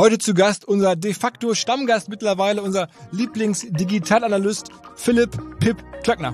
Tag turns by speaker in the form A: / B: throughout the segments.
A: Heute zu Gast unser de facto Stammgast mittlerweile, unser Lieblings-Digitalanalyst Philipp Pip Klöckner.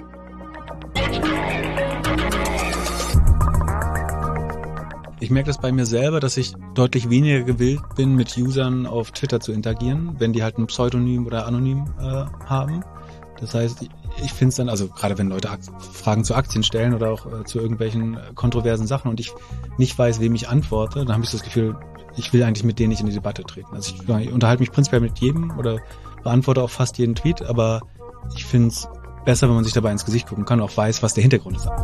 B: Ich merke das bei mir selber, dass ich deutlich weniger gewillt bin, mit Usern auf Twitter zu interagieren, wenn die halt ein Pseudonym oder anonym haben. Das heißt, ich finde es dann, also gerade wenn Leute Fragen zu Aktien stellen oder auch zu irgendwelchen kontroversen Sachen und ich nicht weiß, wem ich antworte, dann habe ich das Gefühl, ich will eigentlich mit denen nicht in die Debatte treten. Also ich unterhalte mich prinzipiell mit jedem oder beantworte auch fast jeden Tweet, aber ich finde es besser, wenn man sich dabei ins Gesicht gucken kann und auch weiß, was der Hintergrund ist.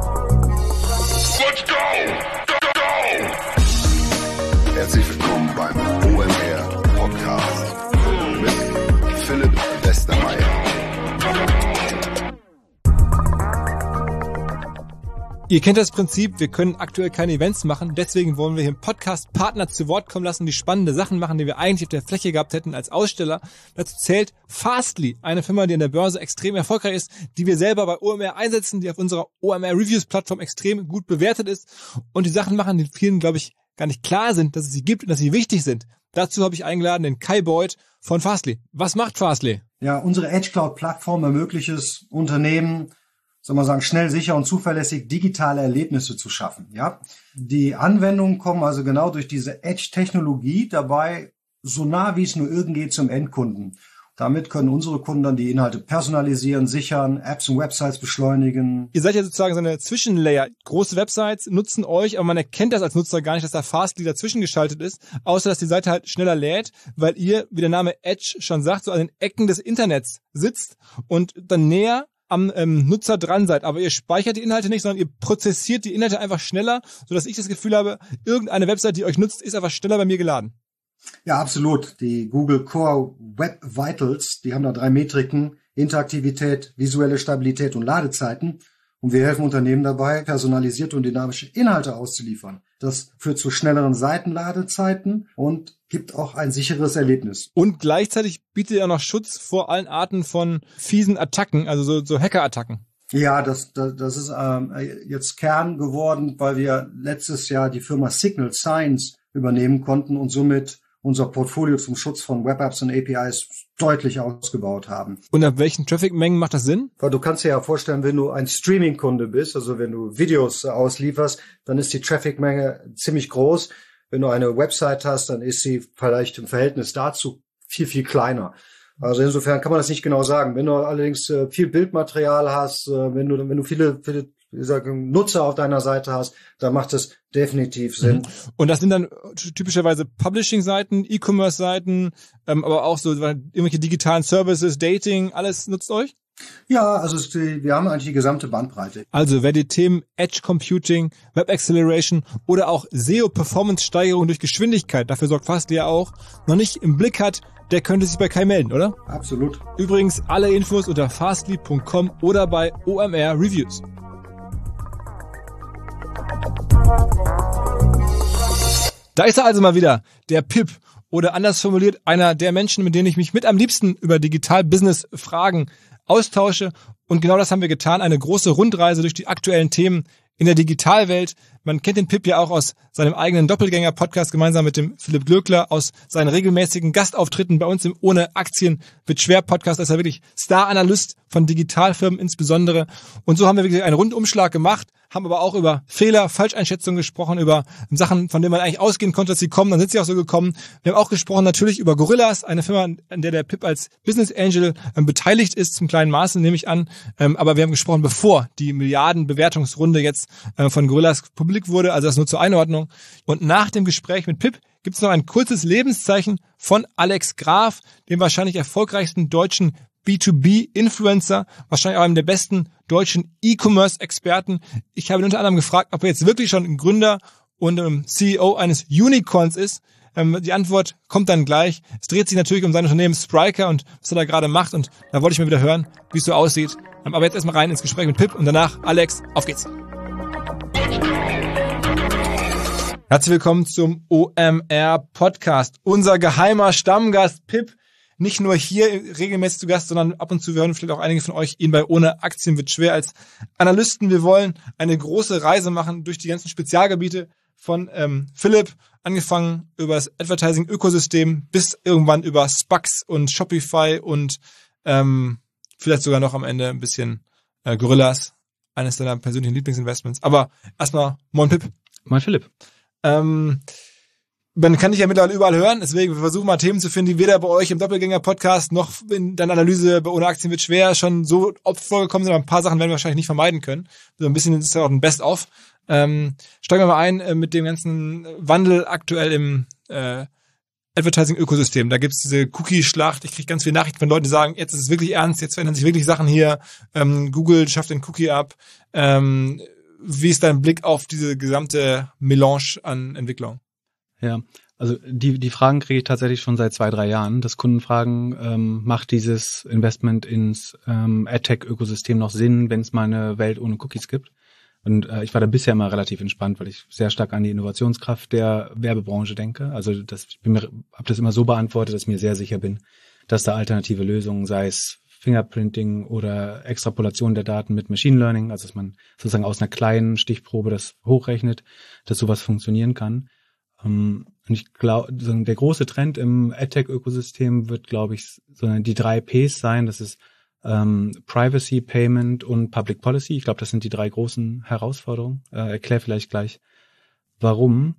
C: Herzlich willkommen beim OMR Podcast mit Philipp Westermeier.
A: Ihr kennt das Prinzip, wir können aktuell keine Events machen, deswegen wollen wir hier im Podcast Partner zu Wort kommen lassen, die spannende Sachen machen, die wir eigentlich auf der Fläche gehabt hätten als Aussteller. Dazu zählt Fastly, eine Firma, die an der Börse extrem erfolgreich ist, die wir selber bei OMR einsetzen, die auf unserer OMR Reviews Plattform extrem gut bewertet ist und die Sachen machen, die vielen, glaube ich, gar nicht klar sind, dass es sie gibt und dass sie wichtig sind. Dazu habe ich eingeladen den Kai Beuth von Fastly. Was macht Fastly?
D: Ja, unsere Edge Cloud Plattform ermöglicht es Unternehmen, soll man sagen, schnell, sicher und zuverlässig digitale Erlebnisse zu schaffen. Ja, die Anwendungen kommen also genau durch diese Edge-Technologie dabei so nah wie es nur irgend geht zum Endkunden. Damit können unsere Kunden dann die Inhalte personalisieren, sichern, Apps und Websites beschleunigen.
A: Ihr seid ja sozusagen so eine Zwischenlayer. Große Websites nutzen euch, aber man erkennt das als Nutzer gar nicht, dass da Fastly dazwischen geschaltet ist, außer dass die Seite halt schneller lädt, weil ihr, wie der Name Edge schon sagt, so an den Ecken des Internets sitzt und dann näher am Nutzer dran seid. Aber ihr speichert die Inhalte nicht, sondern ihr prozessiert die Inhalte einfach schneller, sodass ich das Gefühl habe, irgendeine Website, die euch nutzt, ist einfach schneller bei mir geladen.
D: Ja, absolut. Die Google Core Web Vitals, die haben da 3 Metriken: Interaktivität, visuelle Stabilität und Ladezeiten. Und wir helfen Unternehmen dabei, personalisierte und dynamische Inhalte auszuliefern. Das führt zu schnelleren Seitenladezeiten und gibt auch ein sicheres Erlebnis.
A: Und gleichzeitig bietet ihr noch Schutz vor allen Arten von fiesen Attacken, also so Hacker-Attacken.
D: Ja, das ist jetzt Kern geworden, weil wir letztes Jahr die Firma Signal Science übernehmen konnten und somit unser Portfolio zum Schutz von Web-Apps und APIs deutlich ausgebaut haben.
A: Und ab welchen Traffic-Mengen macht das Sinn?
D: Weil du kannst dir ja vorstellen, wenn du ein Streaming-Kunde bist, also wenn du Videos auslieferst, dann ist die Traffic-Menge ziemlich groß. Wenn du eine Website hast, dann ist sie vielleicht im Verhältnis dazu viel, viel kleiner. Also insofern kann man das nicht genau sagen. Wenn du allerdings viel Bildmaterial hast, wenn du viele Nutzer auf deiner Seite hast, dann macht es definitiv Sinn.
A: Und das sind dann typischerweise Publishing-Seiten, E-Commerce-Seiten, aber auch so irgendwelche digitalen Services, Dating, alles nutzt euch?
D: Ja, also wir haben eigentlich die gesamte Bandbreite.
A: Also wer die Themen Edge Computing, Web Acceleration oder auch SEO-Performance-Steigerung durch Geschwindigkeit, dafür sorgt Fastly ja auch, noch nicht im Blick hat, der könnte sich bei Kai melden, oder?
D: Absolut.
A: Übrigens alle Infos unter fastly.com oder bei OMR Reviews. Da ist er also mal wieder, der Pip, oder anders formuliert, einer der Menschen, mit denen ich mich mit am liebsten über Digital-Business-Fragen austausche. Und genau das haben wir getan, eine große Rundreise durch die aktuellen Themen in der Digitalwelt. Man kennt den Pip ja auch aus seinem eigenen Doppelgänger-Podcast gemeinsam mit dem Philipp Glöckler, aus seinen regelmäßigen Gastauftritten bei uns im Ohne Aktien wird schwer Podcast. Da ist er wirklich Star-Analyst von Digitalfirmen insbesondere. Und so haben wir wirklich einen Rundumschlag gemacht, haben aber auch über Fehler, Falscheinschätzungen gesprochen, über Sachen, von denen man eigentlich ausgehen konnte, dass sie kommen. Dann sind sie auch so gekommen. Wir haben auch gesprochen natürlich über Gorillas, eine Firma, an der der Pip als Business Angel beteiligt ist, zum kleinen Maße, nehme ich an. Aber wir haben gesprochen, bevor die Milliardenbewertungsrunde jetzt von Gorillas publik wurde, also das nur zur Einordnung. Und nach dem Gespräch mit Pip gibt es noch ein kurzes Lebenszeichen von Alex Graf, dem wahrscheinlich erfolgreichsten deutschen B2B-Influencer, wahrscheinlich auch einem der besten deutschen E-Commerce-Experten. Ich habe ihn unter anderem gefragt, ob er jetzt wirklich schon ein Gründer und CEO eines Unicorns ist. Die Antwort kommt dann gleich. Es dreht sich natürlich um sein Unternehmen Spryker und was er da gerade macht. Und da wollte ich mal wieder hören, wie es so aussieht. Aber jetzt erstmal rein ins Gespräch mit Pip und danach, Alex, auf geht's. Herzlich willkommen zum OMR Podcast. Unser geheimer Stammgast Pip. Nicht nur hier regelmäßig zu Gast, sondern ab und zu, wir hören vielleicht auch einige von euch, ihn bei Ohne Aktien wird schwer als Analysten. Wir wollen eine große Reise machen durch die ganzen Spezialgebiete von Philipp, angefangen über das Advertising-Ökosystem bis irgendwann über Spax und Shopify und vielleicht sogar noch am Ende ein bisschen Gorillas, eines deiner persönlichen Lieblingsinvestments. Aber erstmal, moin Pip.
B: Moin Philipp.
A: Man kann dich ja mittlerweile überall hören, deswegen wir versuchen mal Themen zu finden, die weder bei euch im Doppelgänger-Podcast noch in deiner Analyse bei Ohne Aktien wird schwer schon so oft vorgekommen sind, aber ein paar Sachen werden wir wahrscheinlich nicht vermeiden können. So ein bisschen ist ja auch ein Best-of. Steigen wir mal ein mit dem ganzen Wandel aktuell im Advertising-Ökosystem. Da gibt's diese Cookie-Schlacht. Ich kriege ganz viele Nachrichten von Leuten, die sagen, jetzt ist es wirklich ernst, jetzt verändern sich wirklich Sachen hier. Google schafft den Cookie ab. Wie ist dein Blick auf diese gesamte Melange an Entwicklung?
B: Ja, also die Fragen kriege ich tatsächlich schon seit 2-3 Jahren, dass Kunden fragen, macht dieses Investment ins AdTech-Ökosystem noch Sinn, wenn es mal eine Welt ohne Cookies gibt? Und ich war da bisher immer relativ entspannt, weil ich sehr stark an die Innovationskraft der Werbebranche denke. Also habe das immer so beantwortet, dass ich mir sehr sicher bin, dass da alternative Lösungen, sei es Fingerprinting oder Extrapolation der Daten mit Machine Learning, also dass man sozusagen aus einer kleinen Stichprobe das hochrechnet, dass sowas funktionieren kann. Und ich glaube, der große Trend im AdTech-Ökosystem wird, glaube ich, so die 3 Ps sein. Das ist Privacy, Payment und Public Policy. Ich glaube, das sind die 3 großen Herausforderungen. Erklär vielleicht gleich, warum.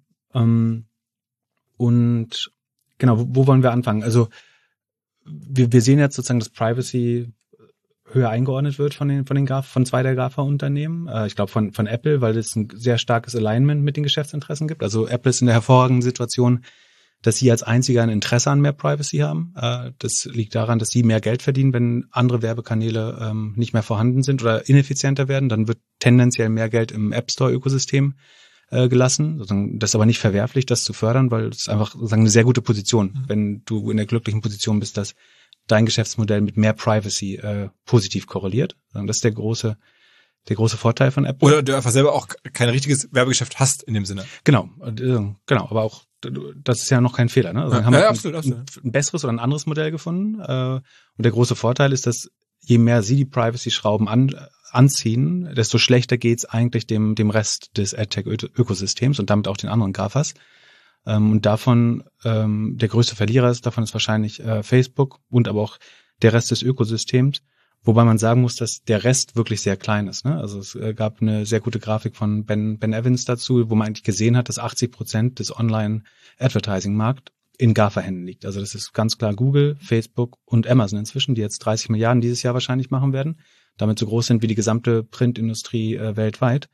B: Und genau, wo wollen wir anfangen? Also wir sehen jetzt sozusagen, dass Privacy höher eingeordnet wird von 2 der GAFA-Unternehmen. Ich glaube von Apple, weil es ein sehr starkes Alignment mit den Geschäftsinteressen gibt. Also Apple ist in der hervorragenden Situation, dass sie als einziger ein Interesse an mehr Privacy haben. Das liegt daran, dass sie mehr Geld verdienen, wenn andere Werbekanäle nicht mehr vorhanden sind oder ineffizienter werden. Dann wird tendenziell mehr Geld im App Store-Ökosystem gelassen. Das ist aber nicht verwerflich, das zu fördern, weil es einfach sozusagen eine sehr gute Position, wenn du in der glücklichen Position bist, dass dein Geschäftsmodell mit mehr Privacy positiv korreliert. Das ist der große Vorteil von Apple.
A: Oder du einfach selber auch kein richtiges Werbegeschäft hast in dem Sinne.
B: Genau, aber auch das ist ja noch kein Fehler. Ne? Also haben wir
A: absolut.
B: Ein besseres oder ein anderes Modell gefunden. Und der große Vorteil ist, dass je mehr sie die Privacy-Schrauben anziehen, desto schlechter geht's eigentlich dem Rest des AdTech-Ökosystems und damit auch den anderen GAFAs. Und davon, der größte Verlierer ist wahrscheinlich Facebook und aber auch der Rest des Ökosystems. Wobei man sagen muss, dass der Rest wirklich sehr klein ist. Ne? Also es gab eine sehr gute Grafik von Ben Evans dazu, wo man eigentlich gesehen hat, dass 80% des Online-Advertising-Markt in GAFA-Händen liegt. Also das ist ganz klar Google, Facebook und Amazon inzwischen, die jetzt 30 Milliarden dieses Jahr wahrscheinlich machen werden, damit so groß sind wie die gesamte Printindustrie weltweit.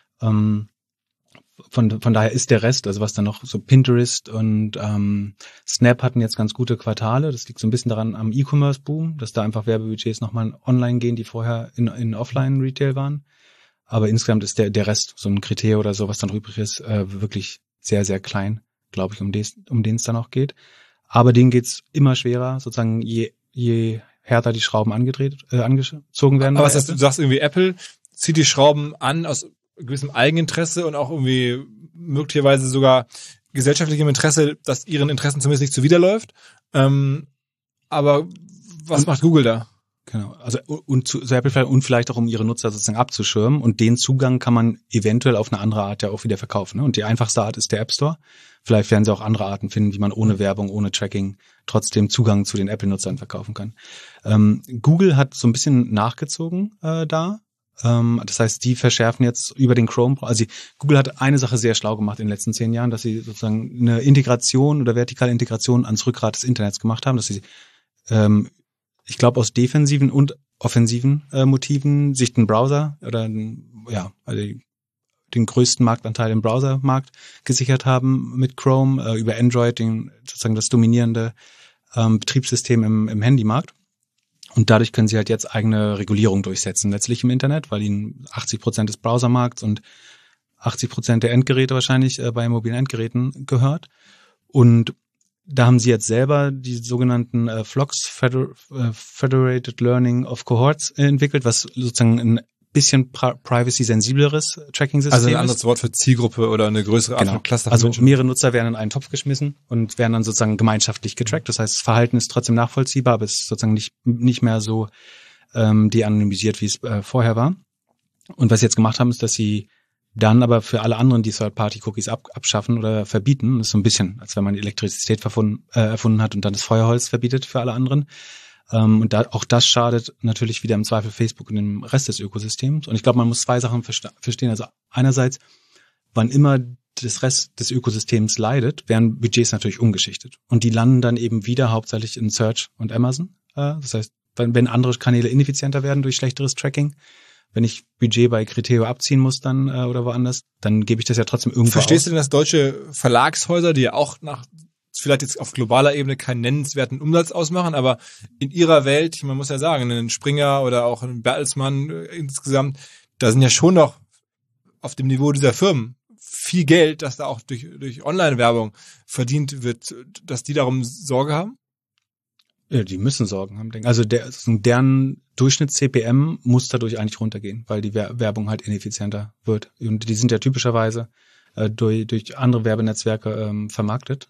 B: Von daher ist der Rest, also was dann noch so Pinterest und Snap hatten jetzt ganz gute Quartale. Das liegt so ein bisschen daran am E-Commerce-Boom, dass da einfach Werbebudgets nochmal online gehen, die vorher in Offline-Retail waren. Aber insgesamt ist der Rest, so ein Kriterium oder so, was dann übrig ist, wirklich sehr, sehr klein, glaube ich, um den es dann auch geht. Aber denen geht's immer schwerer, sozusagen je härter die Schrauben angezogen werden.
A: Aber was heißt, du sagst irgendwie, Apple zieht die Schrauben an aus gewissem Eigeninteresse und auch irgendwie möglicherweise sogar gesellschaftlichem Interesse, dass ihren Interessen zumindest nicht zuwiderläuft. Aber was macht Google da?
B: Genau, also und vielleicht auch, um ihre Nutzer sozusagen abzuschirmen, und den Zugang kann man eventuell auf eine andere Art ja auch wieder verkaufen. Ne? Und die einfachste Art ist der App Store. Vielleicht werden sie auch andere Arten finden, wie man ohne Werbung, ohne Tracking trotzdem Zugang zu den Apple-Nutzern verkaufen kann. Google hat so ein bisschen nachgezogen da. Das heißt, die verschärfen jetzt über den Chrome. Also Google hat eine Sache sehr schlau gemacht in den letzten 10 Jahren, dass sie sozusagen eine Integration oder vertikale Integration ans Rückgrat des Internets gemacht haben, dass sie, ich glaube, aus defensiven und offensiven Motiven sich den Browser oder den größten Marktanteil im Browsermarkt gesichert haben mit Chrome, über Android, sozusagen das dominierende Betriebssystem im Handymarkt. Und dadurch können sie halt jetzt eigene Regulierung durchsetzen, letztlich im Internet, weil ihnen 80% des Browsermarkts und 80% der Endgeräte wahrscheinlich bei mobilen Endgeräten gehört. Und da haben sie jetzt selber die sogenannten FLoCs, Federated Learning of Cohorts, entwickelt, was sozusagen ein bisschen privacy-sensibleres Tracking-System ist.
A: Also ein anderes Wort für Zielgruppe oder eine größere Art von Cluster.
B: Also mehrere Nutzer werden in einen Topf geschmissen und werden dann sozusagen gemeinschaftlich getrackt. Das heißt, das Verhalten ist trotzdem nachvollziehbar, aber es ist sozusagen nicht mehr so de-anonymisiert, wie es vorher war. Und was sie jetzt gemacht haben, ist, dass sie dann aber für alle anderen die Third-Party-Cookies abschaffen oder verbieten. Das ist so ein bisschen, als wenn man Elektrizität erfunden hat und dann das Feuerholz verbietet für alle anderen. Und auch das schadet natürlich wieder im Zweifel Facebook und dem Rest des Ökosystems. Und ich glaube, man muss zwei Sachen verstehen. Also einerseits, wann immer das Rest des Ökosystems leidet, werden Budgets natürlich umgeschichtet. Und die landen dann eben wieder hauptsächlich in Search und Amazon. Das heißt, wenn andere Kanäle ineffizienter werden durch schlechteres Tracking, wenn ich Budget bei Criteo abziehen muss dann oder woanders, dann gebe ich das ja trotzdem irgendwo
A: Verstehst du denn, dass deutsche Verlagshäuser, die ja auch vielleicht jetzt auf globaler Ebene keinen nennenswerten Umsatz ausmachen, aber in ihrer Welt, man muss ja sagen, ein Springer oder auch ein Bertelsmann insgesamt, da sind ja schon noch auf dem Niveau dieser Firmen viel Geld, das da auch durch Online-Werbung verdient wird, dass die darum Sorge haben?
B: Ja, die müssen Sorgen haben. Also deren Durchschnitts-CPM muss dadurch eigentlich runtergehen, weil die Werbung halt ineffizienter wird. Und die sind ja typischerweise durch andere Werbenetzwerke vermarktet.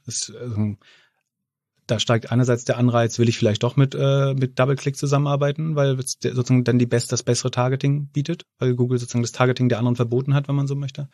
B: Da steigt einerseits der Anreiz, will ich vielleicht doch mit DoubleClick zusammenarbeiten, weil sozusagen dann das bessere Targeting bietet, weil Google sozusagen das Targeting der anderen verboten hat, wenn man so möchte.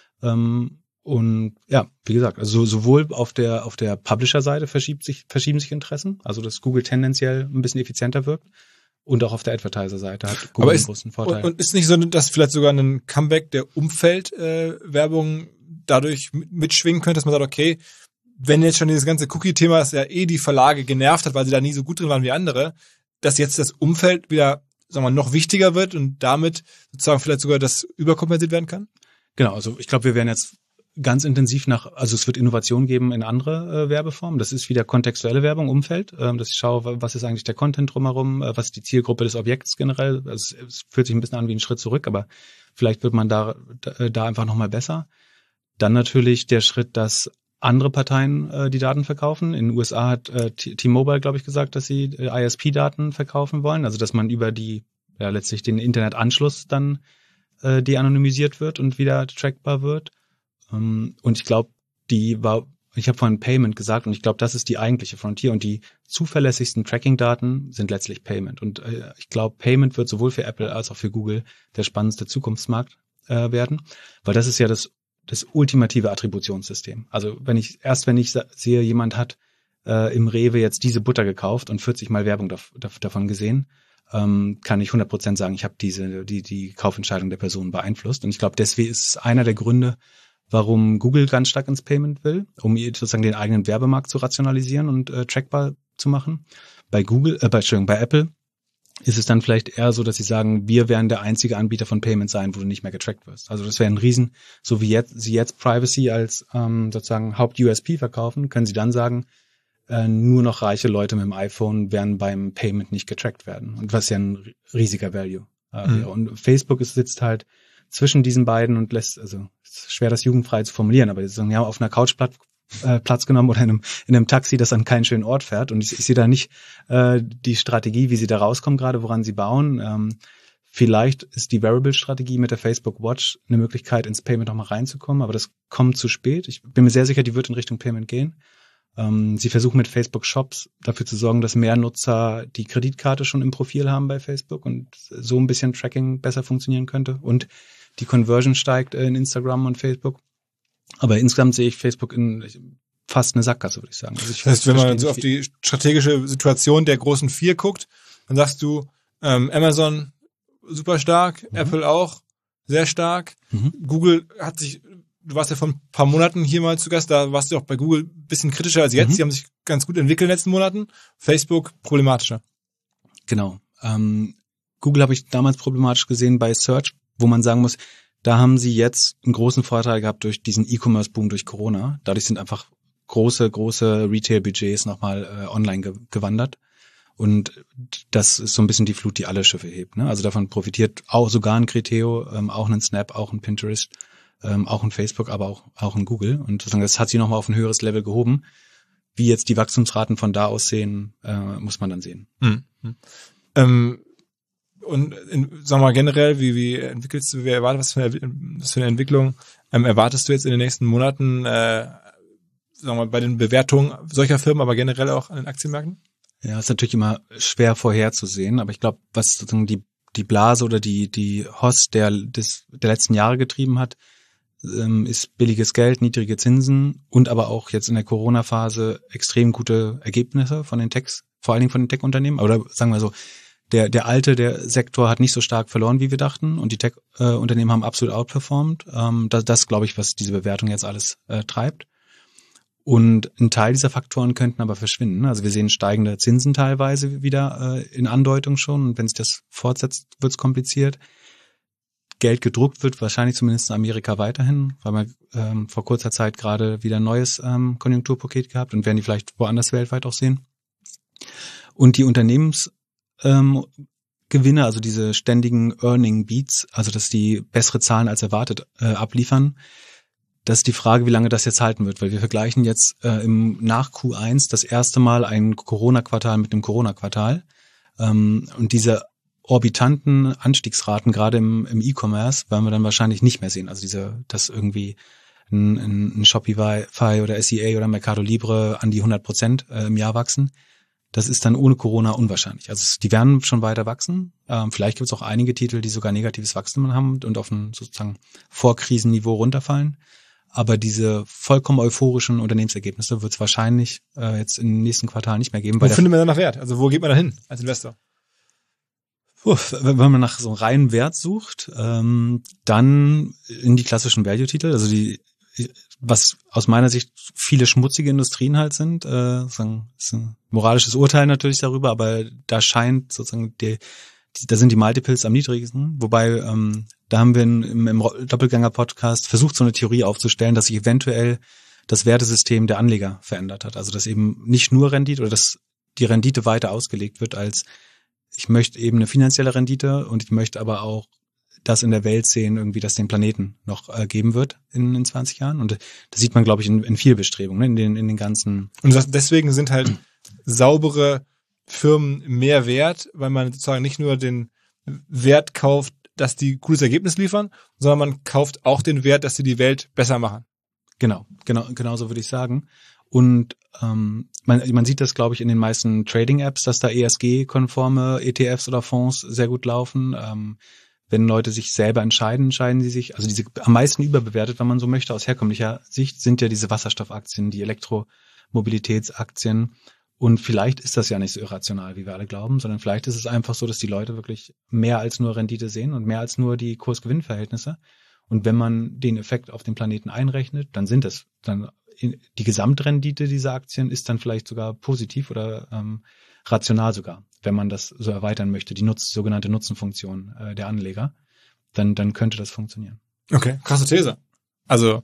B: Und ja, wie gesagt, also sowohl auf der Publisher-Seite verschieben sich Interessen, also dass Google tendenziell ein bisschen effizienter wirkt, und auch auf der Advertiser-Seite hat Google einen großen Vorteil.
A: Und ist nicht so, dass vielleicht sogar ein Comeback der Umfeldwerbung dadurch mitschwingen könnte, dass man sagt, okay, wenn jetzt schon dieses ganze Cookie-Thema, das ja die Verlage genervt hat, weil sie da nie so gut drin waren wie andere, dass jetzt das Umfeld wieder, sagen wir mal, noch wichtiger wird und damit sozusagen vielleicht sogar das überkompensiert werden kann?
B: Genau, also ich glaube, wir werden jetzt ganz intensiv also es wird Innovation geben in andere Werbeformen. Das ist wieder kontextuelle Werbung, Umfeld, dass ich schaue, was ist eigentlich der Content drumherum, was ist die Zielgruppe des Objekts generell. Also es fühlt sich ein bisschen an wie ein Schritt zurück, aber vielleicht wird man da einfach nochmal besser. Dann natürlich der Schritt, dass andere Parteien die Daten verkaufen. In den USA hat T-Mobile, glaube ich, gesagt, dass sie ISP-Daten verkaufen wollen, also dass man über letztlich den Internetanschluss dann de-anonymisiert wird und wieder trackbar wird. Und ich glaube, ich habe vorhin Payment gesagt, und ich glaube, das ist die eigentliche Frontier, und die zuverlässigsten Tracking-Daten sind letztlich Payment. Und ich glaube, Payment wird sowohl für Apple als auch für Google der spannendste Zukunftsmarkt werden, weil das ist ja das ultimative Attributionssystem. Also wenn ich sehe, jemand hat im Rewe jetzt diese Butter gekauft und 40 Mal Werbung davon gesehen, kann ich 100% sagen, ich habe die Kaufentscheidung der Person beeinflusst. Und ich glaube, deswegen ist einer der Gründe, warum Google ganz stark ins Payment will, um sozusagen den eigenen Werbemarkt zu rationalisieren und trackbar zu machen. Bei Apple ist es dann vielleicht eher so, dass sie sagen, wir werden der einzige Anbieter von Payment sein, wo du nicht mehr getrackt wirst. Also das wäre ein Riesen, so wie sie jetzt Privacy als sozusagen Haupt-USP verkaufen, können sie dann sagen, nur noch reiche Leute mit dem iPhone werden beim Payment nicht getrackt werden. Und was ja ein riesiger Value wäre. Und Facebook sitzt halt zwischen diesen beiden und ist schwer, das jugendfrei zu formulieren, aber sie haben auf einer Couch Platz genommen oder in einem Taxi, das an keinen schönen Ort fährt. Und ich sehe da nicht die Strategie, wie sie da rauskommen, gerade woran sie bauen. Vielleicht ist die Wearable-Strategie mit der Facebook Watch eine Möglichkeit, ins Payment nochmal reinzukommen, aber das kommt zu spät. Ich bin mir sehr sicher, die wird in Richtung Payment gehen. Sie versuchen mit Facebook Shops dafür zu sorgen, dass mehr Nutzer die Kreditkarte schon im Profil haben bei Facebook und so ein bisschen Tracking besser funktionieren könnte. Und die Conversion steigt in Instagram und Facebook. Aber insgesamt sehe ich Facebook in fast eine Sackgasse, würde ich sagen. Also
A: das heißt, wenn man so auf die strategische Situation der großen vier guckt, dann sagst du, Amazon super stark, Apple auch sehr stark. Google du warst ja vor ein paar Monaten hier mal zu Gast, da warst du auch bei Google ein bisschen kritischer als jetzt. Die haben sich ganz gut entwickelt in den letzten Monaten. Facebook problematischer.
B: Genau. Google habe ich damals problematisch gesehen bei Search, wo man sagen muss, da haben sie jetzt einen großen Vorteil gehabt durch diesen E-Commerce-Boom durch Corona. Dadurch sind einfach große Retail-Budgets nochmal online gewandert. Und das ist so ein bisschen die Flut, die alle Schiffe hebt. Ne? Also davon profitiert auch sogar ein Criteo, auch ein Snap, auch ein Pinterest, auch ein Facebook, aber auch ein Google. Und sozusagen das hat sie nochmal auf ein höheres Level gehoben. Wie jetzt die Wachstumsraten von da aussehen, muss man dann sehen.
A: Und sagen wir mal generell, wie entwickelst du, was für eine Entwicklung erwartest du jetzt in den nächsten Monaten, sagen wir mal, bei den Bewertungen solcher Firmen, aber generell auch an den Aktienmärkten?
B: Ja, ist natürlich immer schwer vorherzusehen, aber ich glaube, was sozusagen die Blase oder die Hoss der letzten Jahre getrieben hat, ist billiges Geld, niedrige Zinsen und aber auch jetzt in der Corona-Phase extrem gute Ergebnisse von den Techs, vor allen Dingen von den Tech-Unternehmen. Oder sagen wir so, der Sektor hat nicht so stark verloren, wie wir dachten, und die Tech-Unternehmen haben absolut outperformed. Das glaube ich, was diese Bewertung jetzt alles treibt. Und ein Teil dieser Faktoren könnten aber verschwinden. Also wir sehen steigende Zinsen teilweise wieder in Andeutung schon. Und wenn sich das fortsetzt, wird es kompliziert. Geld gedruckt wird wahrscheinlich zumindest in Amerika weiterhin, weil wir vor kurzer Zeit gerade wieder ein neues Konjunkturpaket gehabt und werden die vielleicht woanders weltweit auch sehen. Und die Gewinne, also diese ständigen Earning Beats, also dass die bessere Zahlen als erwartet abliefern, das ist die Frage, wie lange das jetzt halten wird, weil wir vergleichen jetzt nach Q1 das erste Mal ein Corona-Quartal mit einem Corona-Quartal, und diese orbitanten Anstiegsraten, gerade im E-Commerce, werden wir dann wahrscheinlich nicht mehr sehen. Also dass irgendwie ein Shopify oder SEA oder Mercado Libre an die 100% im Jahr wachsen. Das ist dann ohne Corona unwahrscheinlich. Also die werden schon weiter wachsen. Vielleicht gibt es auch einige Titel, die sogar negatives Wachstum haben und auf ein sozusagen Vorkrisenniveau runterfallen. Aber diese vollkommen euphorischen Unternehmensergebnisse wird es wahrscheinlich jetzt im nächsten Quartal nicht mehr geben.
A: Wo findet man dann nach Wert? Also wo geht man da hin als Investor?
B: Wenn man nach so einem reinen Wert sucht, dann in die klassischen Value-Titel, also was aus meiner Sicht viele schmutzige Industrien halt sind, ist ein moralisches Urteil natürlich darüber, aber da scheint sozusagen da sind die Multiples am niedrigsten, wobei da haben wir im Doppelgänger-Podcast versucht, so eine Theorie aufzustellen, dass sich eventuell das Wertesystem der Anleger verändert hat, also dass eben nicht nur Rendite oder dass die Rendite weiter ausgelegt wird als ich möchte eben eine finanzielle Rendite und ich möchte aber auch das in der Welt sehen, irgendwie, dass den Planeten noch geben wird in 20 Jahren. Und das sieht man, glaube ich, in viel Bestrebungen, in den ganzen.
A: Und deswegen sind halt saubere Firmen mehr wert, weil man sozusagen nicht nur den Wert kauft, dass die cooles Ergebnis liefern, sondern man kauft auch den Wert, dass sie die Welt besser machen.
B: Genau so würde ich sagen. Und man sieht das, glaube ich, in den meisten Trading-Apps, dass da ESG-konforme ETFs oder Fonds sehr gut laufen. Wenn Leute sich selber entscheiden sie sich, also diese am meisten überbewertet, wenn man so möchte, aus herkömmlicher Sicht, sind ja diese Wasserstoffaktien, die Elektromobilitätsaktien. Und vielleicht ist das ja nicht so irrational, wie wir alle glauben, sondern vielleicht ist es einfach so, dass die Leute wirklich mehr als nur Rendite sehen und mehr als nur die Kurs-Gewinn-Verhältnisse. Und wenn man den Effekt auf den Planeten einrechnet, dann sind es dann die Gesamtrendite dieser Aktien ist dann vielleicht sogar positiv oder rational sogar, wenn man das so erweitern möchte, die sogenannte Nutzenfunktion der Anleger, dann könnte das funktionieren.
A: Okay, krasse These. Also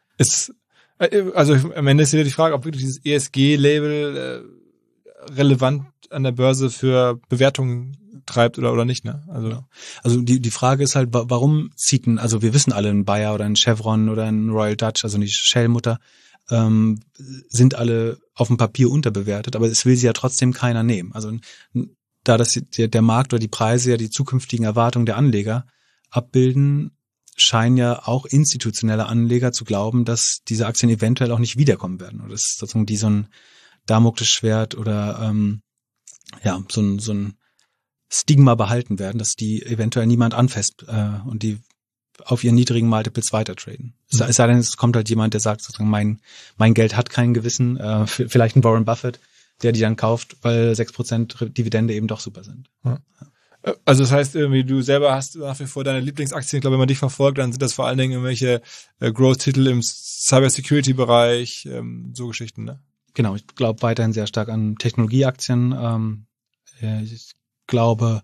A: am Ende ist wieder die Frage, ob wirklich dieses ESG-Label relevant an der Börse für Bewertungen treibt oder nicht, ne?
B: Also die Frage ist halt, warum also wir wissen alle, ein Bayer oder ein Chevron oder ein Royal Dutch, also die Shell-Mutter, sind alle auf dem Papier unterbewertet, aber es will sie ja trotzdem keiner nehmen. Also da das der Markt oder die Preise ja die zukünftigen Erwartungen der Anleger abbilden, scheinen ja auch institutionelle Anleger zu glauben, dass diese Aktien eventuell auch nicht wiederkommen werden. Oder das ist sozusagen so ein Damoklesschwert oder so ein Stigma behalten werden, dass die eventuell niemand anfasst und die auf ihren niedrigen Multiples weiter traden. Es sei denn, es kommt halt jemand, der sagt sozusagen, mein Geld hat kein Gewissen, vielleicht ein Warren Buffett, der die dann kauft, weil 6% Dividende eben doch super sind.
A: Ja. Also das heißt, irgendwie du selber hast nach wie vor deine Lieblingsaktien. Ich glaube, wenn man dich verfolgt, dann sind das vor allen Dingen irgendwelche Growth-Titel im Cyber-Security-Bereich, so Geschichten, ne?
B: Genau, ich glaube weiterhin sehr stark an Technologieaktien. Ich glaube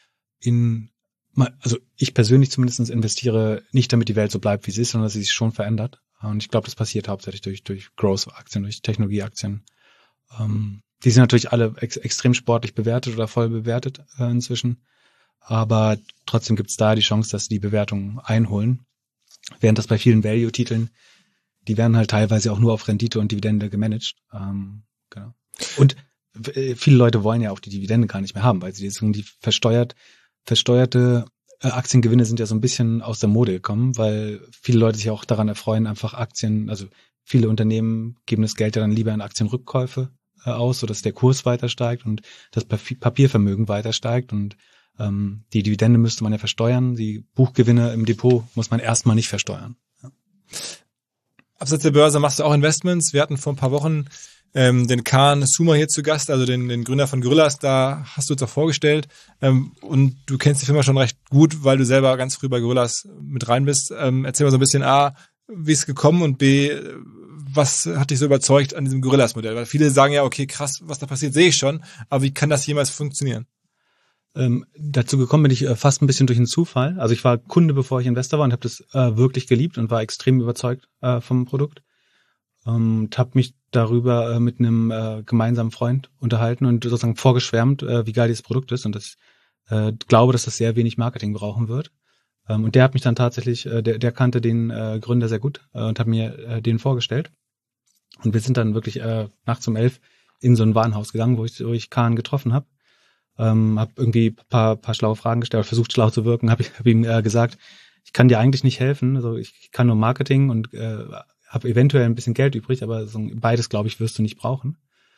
B: also ich persönlich zumindest investiere nicht, damit die Welt so bleibt, wie sie ist, sondern dass sie sich schon verändert. Und ich glaube, das passiert hauptsächlich durch Growth-Aktien, durch Technologieaktien. Die sind natürlich alle extrem sportlich bewertet oder voll bewertet inzwischen. Aber trotzdem gibt es da die Chance, dass sie die Bewertung einholen. Während das bei vielen Value-Titeln, die werden halt teilweise auch nur auf Rendite und Dividende gemanagt. Genau. Und viele Leute wollen ja auch die Dividende gar nicht mehr haben, weil sie die versteuerte Aktiengewinne sind ja so ein bisschen aus der Mode gekommen, weil viele Leute sich auch daran erfreuen, einfach Aktien, also viele Unternehmen geben das Geld ja dann lieber in Aktienrückkäufe aus, sodass der Kurs weiter steigt und das Papiervermögen weiter steigt und die Dividende müsste man ja versteuern, die Buchgewinne im Depot muss man erstmal nicht versteuern. Ja.
A: Abseits der Börse machst du auch Investments. Wir hatten vor ein paar Wochen den Khan Suma hier zu Gast, also den Gründer von Gorillas, da hast du uns auch vorgestellt. Und du kennst die Firma schon recht gut, weil du selber ganz früh bei Gorillas mit rein bist. Erzähl mal so ein bisschen A, wie ist es gekommen und B, was hat dich so überzeugt an diesem Gorillas-Modell? Weil viele sagen ja, okay, krass, was da passiert, sehe ich schon, aber wie kann das jemals funktionieren?
B: Dazu gekommen bin ich fast ein bisschen durch einen Zufall. Also ich war Kunde, bevor ich Investor war und habe das wirklich geliebt und war extrem überzeugt vom Produkt. Und habe mich darüber mit einem gemeinsamen Freund unterhalten und sozusagen vorgeschwärmt, wie geil dieses Produkt ist und das glaube, dass das sehr wenig Marketing brauchen wird. Und der hat mich dann tatsächlich, der kannte den Gründer sehr gut und hat mir den vorgestellt. Und wir sind dann wirklich nachts um 11 in so ein Warenhaus gegangen, wo ich Khan getroffen habe. Habe irgendwie paar schlaue Fragen gestellt, versucht schlau zu wirken, habe ihm gesagt, ich kann dir eigentlich nicht helfen, also ich kann nur Marketing und habe eventuell ein bisschen Geld übrig, aber so beides, glaube ich, wirst du nicht brauchen.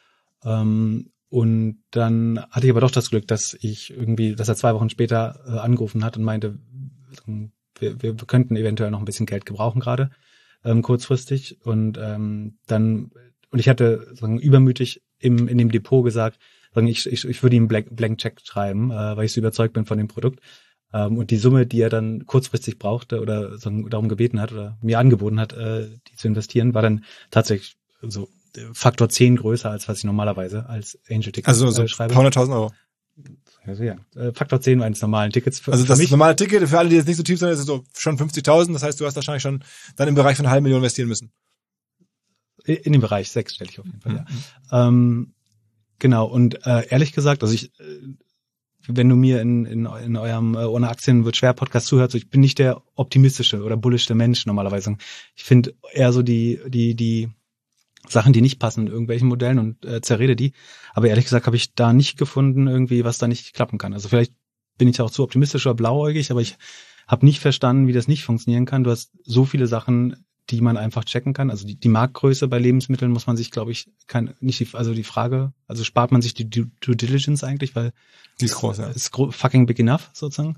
B: Und dann hatte ich aber doch das Glück, dass er 2 Wochen später angerufen hat und meinte, wir könnten eventuell noch ein bisschen Geld gebrauchen gerade, kurzfristig. Und ich hatte übermütig in dem Depot gesagt, ich würde ihm Blank Check schreiben, weil ich so überzeugt bin von dem Produkt. Und die Summe, die er dann kurzfristig brauchte oder darum gebeten hat oder mir angeboten hat, die zu investieren, war dann tatsächlich so Faktor 10 größer, als was ich normalerweise als Angel-Ticket schreibe.
A: Also 100.000 Euro.
B: Also ja, Faktor 10 eines normalen Tickets.
A: Also das normale Ticket, für alle, die jetzt nicht so tief sind, ist es so schon 50.000. Das heißt, du hast wahrscheinlich schon dann im Bereich von 500.000 investieren müssen.
B: In dem Bereich 6 stelle ich auf jeden Fall, ja. Genau, und ehrlich gesagt, also wenn du mir in eurem Ohne Aktien wird schwer Podcast zuhörst, ich bin nicht der optimistische oder bullischste Mensch normalerweise. Ich finde eher so die Sachen, die nicht passen in irgendwelchen Modellen und zerrede die. Aber ehrlich gesagt habe ich da nicht gefunden, irgendwie, was da nicht klappen kann. Also vielleicht bin ich auch zu optimistisch oder blauäugig, aber ich habe nicht verstanden, wie das nicht funktionieren kann. Du hast so viele Sachen, die man einfach checken kann. Also die Marktgröße bei Lebensmitteln muss man sich, glaube ich, die Frage, also spart man sich die Due Diligence eigentlich, weil
A: die ist groß, ja.
B: Ist fucking big enough, sozusagen.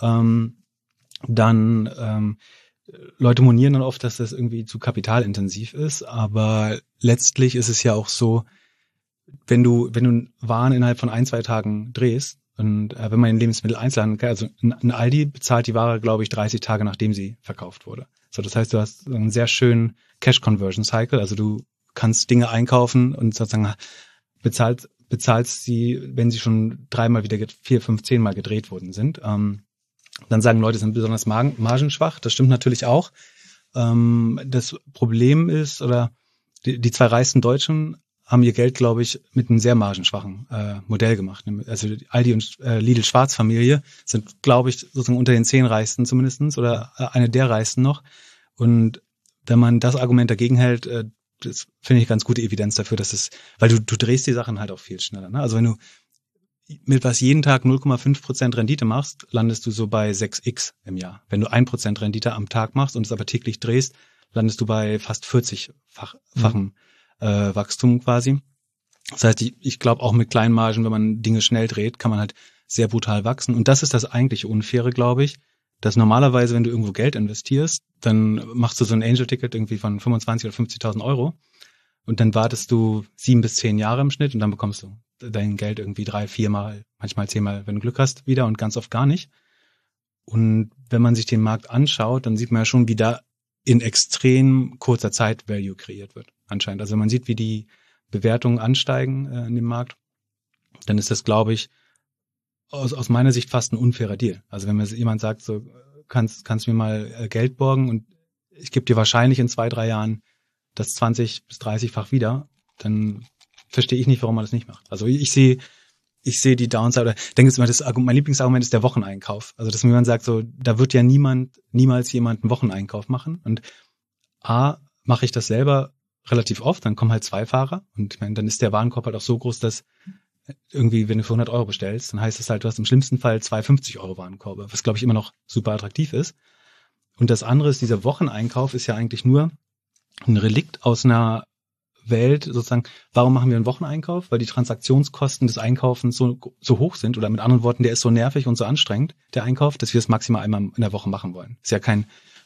B: Leute monieren dann oft, dass das irgendwie zu kapitalintensiv ist, aber letztlich ist es ja auch so, wenn du Waren innerhalb von 1-2 Tagen drehst und wenn man in Lebensmitteleinzelhandel, also ein Aldi bezahlt die Ware, glaube ich, 30 Tage, nachdem sie verkauft wurde. So, das heißt, du hast einen sehr schönen Cash-Conversion-Cycle, also du kannst Dinge einkaufen und sozusagen bezahlst sie, wenn sie schon 3-mal wieder 4, 5, 10-mal gedreht worden sind. Dann sagen Leute, sind besonders margenschwach. Das stimmt natürlich auch. Das Problem ist, oder die 2 reichsten Deutschen haben ihr Geld, glaube ich, mit einem sehr margenschwachen Modell gemacht. Also Aldi und Lidl Schwarz-Familie sind, glaube ich, sozusagen unter den 10 reichsten zumindestens oder eine der reichsten noch. Und wenn man das Argument dagegen hält, das finde ich ganz gute Evidenz dafür, dass es, weil du drehst die Sachen halt auch viel schneller. Ne? Also wenn du mit was jeden Tag 0,5% Rendite machst, landest du so bei 6x im Jahr. Wenn du 1% Rendite am Tag machst und es aber täglich drehst, landest du bei fast 40-fachen Wachstum quasi. Das heißt, ich glaube auch mit kleinen Margen, wenn man Dinge schnell dreht, kann man halt sehr brutal wachsen. Und das ist das eigentlich Unfaire, glaube ich, dass normalerweise, wenn du irgendwo Geld investierst, dann machst du so ein Angel-Ticket irgendwie von 25.000 oder 50.000 Euro und dann wartest du 7 bis 10 Jahre im Schnitt und dann bekommst du dein Geld irgendwie 3, 4 Mal, manchmal 10 Mal, wenn du Glück hast, wieder und ganz oft gar nicht. Und wenn man sich den Markt anschaut, dann sieht man ja schon, wie da in extrem kurzer Zeit Value kreiert wird, anscheinend. Also wenn man sieht, wie die Bewertungen ansteigen in dem Markt, dann ist das, glaube ich, aus meiner Sicht fast ein unfairer Deal. Also wenn mir jemand sagt, so kannst mir mal Geld borgen und ich gebe dir wahrscheinlich in 2, 3 Jahren das 20 bis 30-fach wieder, dann verstehe ich nicht, warum man das nicht macht. Also ich sehe die Downside, oder denke jetzt mal, mein Lieblingsargument ist der Wocheneinkauf. Also dass mir jemand sagt, so da wird ja niemals jemand einen Wocheneinkauf machen. Und mache ich das selber relativ oft, dann kommen halt 2 Fahrer und ich meine, dann ist der Warenkorb halt auch so groß, dass irgendwie, wenn du für 100 Euro bestellst, dann heißt es halt, du hast im schlimmsten Fall 2 50-Euro Warenkorbe, was glaube ich immer noch super attraktiv ist. Und das andere ist, dieser Wocheneinkauf ist ja eigentlich nur ein Relikt aus einer Welt, sozusagen, warum machen wir einen Wocheneinkauf? Weil die Transaktionskosten des Einkaufens so hoch sind, oder mit anderen Worten, der ist so nervig und so anstrengend, der Einkauf, dass wir es maximal einmal in der Woche machen wollen. Ist ja kein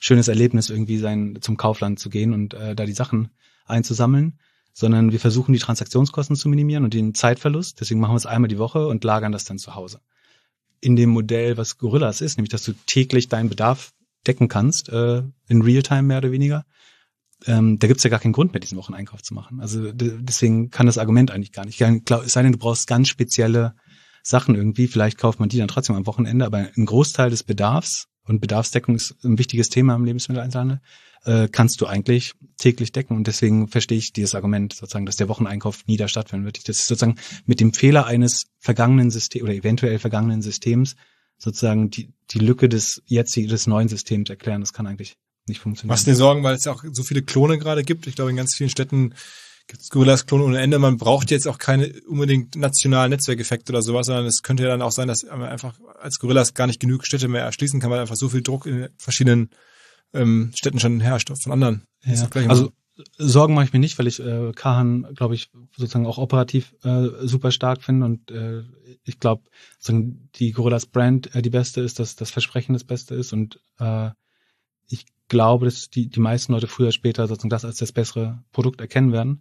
B: schönes Erlebnis irgendwie zum Kaufland zu gehen und da die Sachen einzusammeln, sondern wir versuchen die Transaktionskosten zu minimieren und den Zeitverlust. Deswegen machen wir es einmal die Woche und lagern das dann zu Hause. In dem Modell, was Gorillas ist, nämlich dass du täglich deinen Bedarf decken kannst, in Realtime mehr oder weniger, da gibt's ja gar keinen Grund mehr, diesen Wocheneinkauf zu machen. Also deswegen kann das Argument eigentlich gar nicht. Es sei denn, du brauchst ganz spezielle Sachen irgendwie, vielleicht kauft man die dann trotzdem am Wochenende, aber ein Großteil des Bedarfs, und Bedarfsdeckung ist ein wichtiges Thema im Lebensmitteleinzelhandel, kannst du eigentlich täglich decken. Und deswegen verstehe ich dieses Argument sozusagen, dass der Wocheneinkauf nie da stattfinden wird. Das ist sozusagen mit dem Fehler eines vergangenen Systems oder eventuell vergangenen Systems sozusagen die Lücke des neuen Systems erklären. Das kann eigentlich nicht funktionieren.
A: Machst du dir Sorgen, weil es ja auch so viele Klone gerade gibt? Ich glaube, in ganz vielen Städten gibt es Gorillas-Klone ohne Ende. Man braucht jetzt auch keine unbedingt nationalen Netzwerkeffekte oder sowas, sondern es könnte ja dann auch sein, dass man einfach als Gorillas gar nicht genug Städte mehr erschließen kann, weil einfach so viel Druck in verschiedenen Städten schon herrscht von anderen.
B: Ja. Also Sorgen mache ich mir nicht, weil ich Kahan, glaube ich, sozusagen auch operativ super stark finde und ich glaube, die Gorillas Brand die beste ist, dass das Versprechen das Beste ist und ich glaube, dass die meisten Leute früher oder später sozusagen das als das bessere Produkt erkennen werden.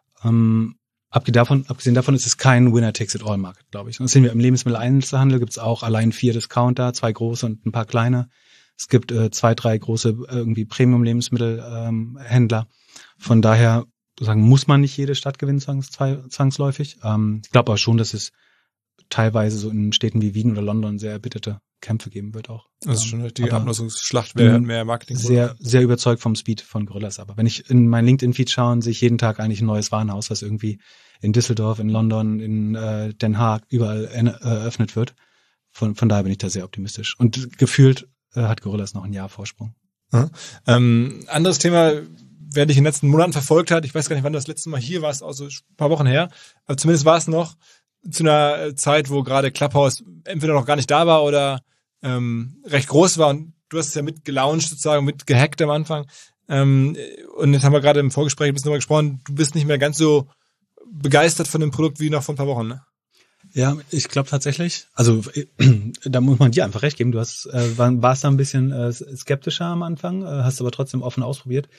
B: Abgesehen davon ist es kein Winner-Takes-it-all-Market, glaube ich. Und das sehen wir im Lebensmitteleinzelhandel, gibt es auch allein 4 Discounter, 2 große und ein paar kleine. Es gibt 2, 3 große irgendwie Premium-Lebensmittelhändler. Von daher sozusagen muss man nicht jede Stadt gewinnen, zwangsläufig. Ich glaube aber schon, dass es teilweise so in Städten wie Wien oder London sehr erbitterte Kämpfe geben wird auch.
A: Das ist schon eine richtige Abnutzungsschlacht, wer hat mehr Marketing.
B: Sehr, sehr überzeugt vom Speed von Gorillas. Aber wenn ich in mein LinkedIn-Feed schaue, sehe ich jeden Tag eigentlich ein neues Warenhaus, was irgendwie in Düsseldorf, in London, in Den Haag überall eröffnet wird. Von daher bin ich da sehr optimistisch. Und gefühlt hat Gorillas noch ein Jahr Vorsprung.
A: Anderes Thema, wer dich in den letzten Monaten verfolgt hat, ich weiß gar nicht, wann du das letzte Mal hier warst, also ein paar Wochen her, aber zumindest war es noch zu einer Zeit, wo gerade Clubhouse entweder noch gar nicht da war oder recht groß war und du hast es ja mit gelauncht sozusagen, mit gehackt am Anfang. Und jetzt haben wir gerade im Vorgespräch ein bisschen drüber gesprochen, du bist nicht mehr ganz so begeistert von dem Produkt wie noch vor ein paar Wochen, ne?
B: Ja, ich glaube tatsächlich, also da muss man dir einfach recht geben, du warst da ein bisschen skeptischer am Anfang, hast aber trotzdem offen ausprobiert.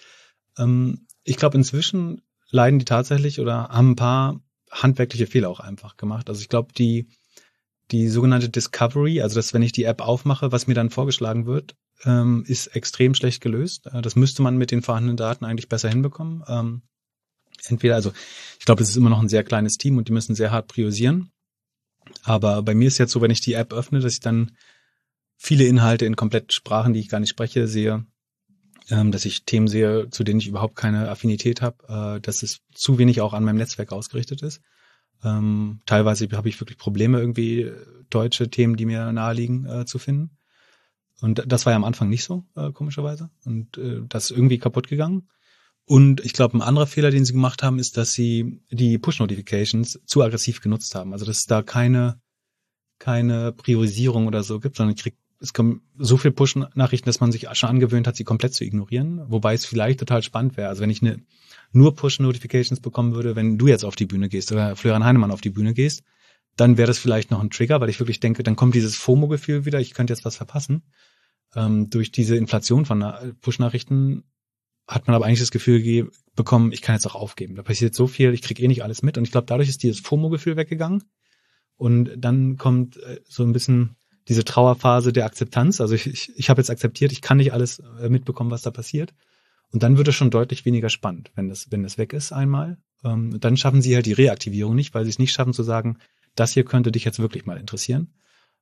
B: Ich glaube, inzwischen leiden die tatsächlich oder haben ein paar handwerkliche Fehler auch einfach gemacht. Also ich glaube, die sogenannte Discovery, also dass wenn ich die App aufmache, was mir dann vorgeschlagen wird, ist extrem schlecht gelöst. Das müsste man mit den vorhandenen Daten eigentlich besser hinbekommen. Entweder, also ich glaube, es ist immer noch ein sehr kleines Team und die müssen sehr hart priorisieren. Aber bei mir ist jetzt so, wenn ich die App öffne, dass ich dann viele Inhalte in komplett Sprachen, die ich gar nicht spreche, sehe, dass ich Themen sehe, zu denen ich überhaupt keine Affinität habe, dass es zu wenig auch an meinem Netzwerk ausgerichtet ist. Teilweise habe ich wirklich Probleme, irgendwie deutsche Themen, die mir naheliegen, zu finden. Und das war ja am Anfang nicht so, komischerweise. Und das ist irgendwie kaputt gegangen. Und ich glaube, ein anderer Fehler, den sie gemacht haben, ist, dass sie die Push-Notifications zu aggressiv genutzt haben. Also dass es da keine Priorisierung oder so gibt, sondern es kommen so viel Push-Nachrichten, dass man sich schon angewöhnt hat, sie komplett zu ignorieren. Wobei es vielleicht total spannend wäre. Also wenn ich nur Push-Notifications bekommen würde, wenn du jetzt auf die Bühne gehst oder Florian Heinemann auf die Bühne gehst, dann wäre das vielleicht noch ein Trigger, weil ich wirklich denke, dann kommt dieses FOMO-Gefühl wieder, ich könnte jetzt was verpassen. Durch diese Inflation von Push-Nachrichten hat man aber eigentlich das Gefühl bekommen, ich kann jetzt auch aufgeben. Da passiert so viel, ich kriege eh nicht alles mit. Und ich glaube, dadurch ist dieses FOMO-Gefühl weggegangen. Und dann kommt so ein bisschen diese Trauerphase der Akzeptanz. Also ich habe jetzt akzeptiert, ich kann nicht alles mitbekommen, was da passiert. Und dann wird es schon deutlich weniger spannend, wenn das weg ist einmal. Dann schaffen sie halt die Reaktivierung nicht, weil sie es nicht schaffen zu sagen, das hier könnte dich jetzt wirklich mal interessieren.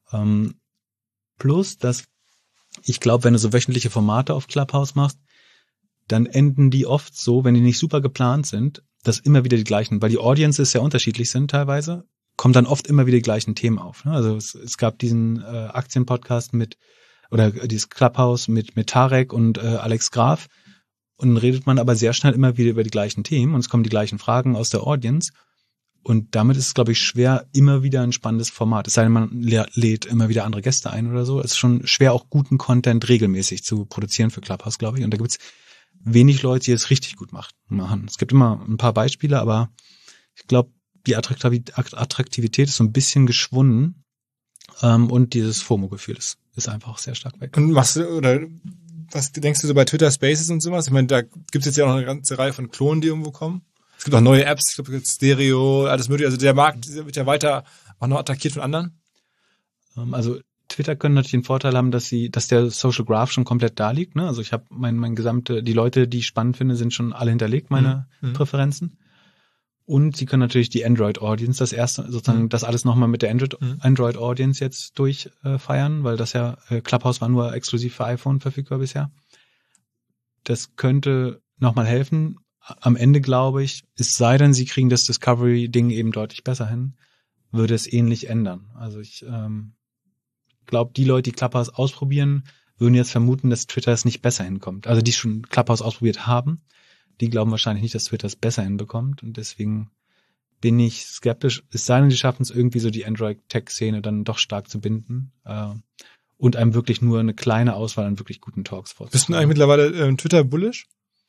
B: Plus, dass ich glaube, wenn du so wöchentliche Formate auf Clubhouse machst, dann enden die oft so, wenn die nicht super geplant sind, dass immer wieder die gleichen, weil die Audiences ja unterschiedlich sind teilweise, kommen dann oft immer wieder die gleichen Themen auf. Also es gab diesen Aktienpodcast oder dieses Clubhouse mit Tarek und Alex Graf und dann redet man aber sehr schnell immer wieder über die gleichen Themen und es kommen die gleichen Fragen aus der Audience und damit ist es, glaube ich, schwer, immer wieder ein spannendes Format. Es sei denn, man lädt immer wieder andere Gäste ein oder so. Es ist schon schwer, auch guten Content regelmäßig zu produzieren für Clubhouse, glaube ich. Und da gibt's wenig Leute, die es richtig gut machen. Es gibt immer ein paar Beispiele, aber ich glaube, die Attraktivität ist so ein bisschen geschwunden und dieses FOMO-Gefühl ist einfach sehr stark weg.
A: Und machst du oder was denkst du so bei Twitter Spaces und sowas? Ich meine, da gibt's jetzt ja auch noch eine ganze Reihe von Klonen, die irgendwo kommen. Es gibt auch neue Apps, ich glaube, es gibt Stereo, alles mögliche. Also der Markt wird ja weiter auch noch attackiert von anderen.
B: Also Twitter können natürlich den Vorteil haben, dass der Social Graph schon komplett da liegt. Ne? Also ich habe die Leute, die ich spannend finde, sind schon alle hinterlegt, meine Präferenzen. Und sie können natürlich die Android Audience, das erste, sozusagen das alles nochmal mit der Android Audience jetzt durchfeiern, weil das ja Clubhouse war nur exklusiv für iPhone verfügbar bisher. Das könnte nochmal helfen. Am Ende glaube ich, es sei denn, sie kriegen das Discovery-Ding eben deutlich besser hin, würde es ähnlich ändern. Also ich glaube, die Leute, die Clubhouse ausprobieren, würden jetzt vermuten, dass Twitter es nicht besser hinkommt. Also die schon Clubhouse ausprobiert haben, die glauben wahrscheinlich nicht, dass Twitter es besser hinbekommt. Und deswegen bin ich skeptisch. Es sei denn, die schaffen es irgendwie so die Android-Tech-Szene dann doch stark zu binden und einem wirklich nur eine kleine Auswahl an wirklich guten Talks vorzustellen.
A: Bist du eigentlich mittlerweile Twitter bullish?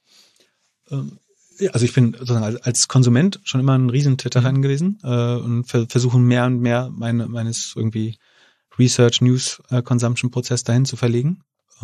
B: Also ich bin sozusagen als Konsument schon immer ein riesen Twitter-Fan gewesen und versuche mehr und mehr meines irgendwie Research, News, Consumption-Prozess dahin zu verlegen.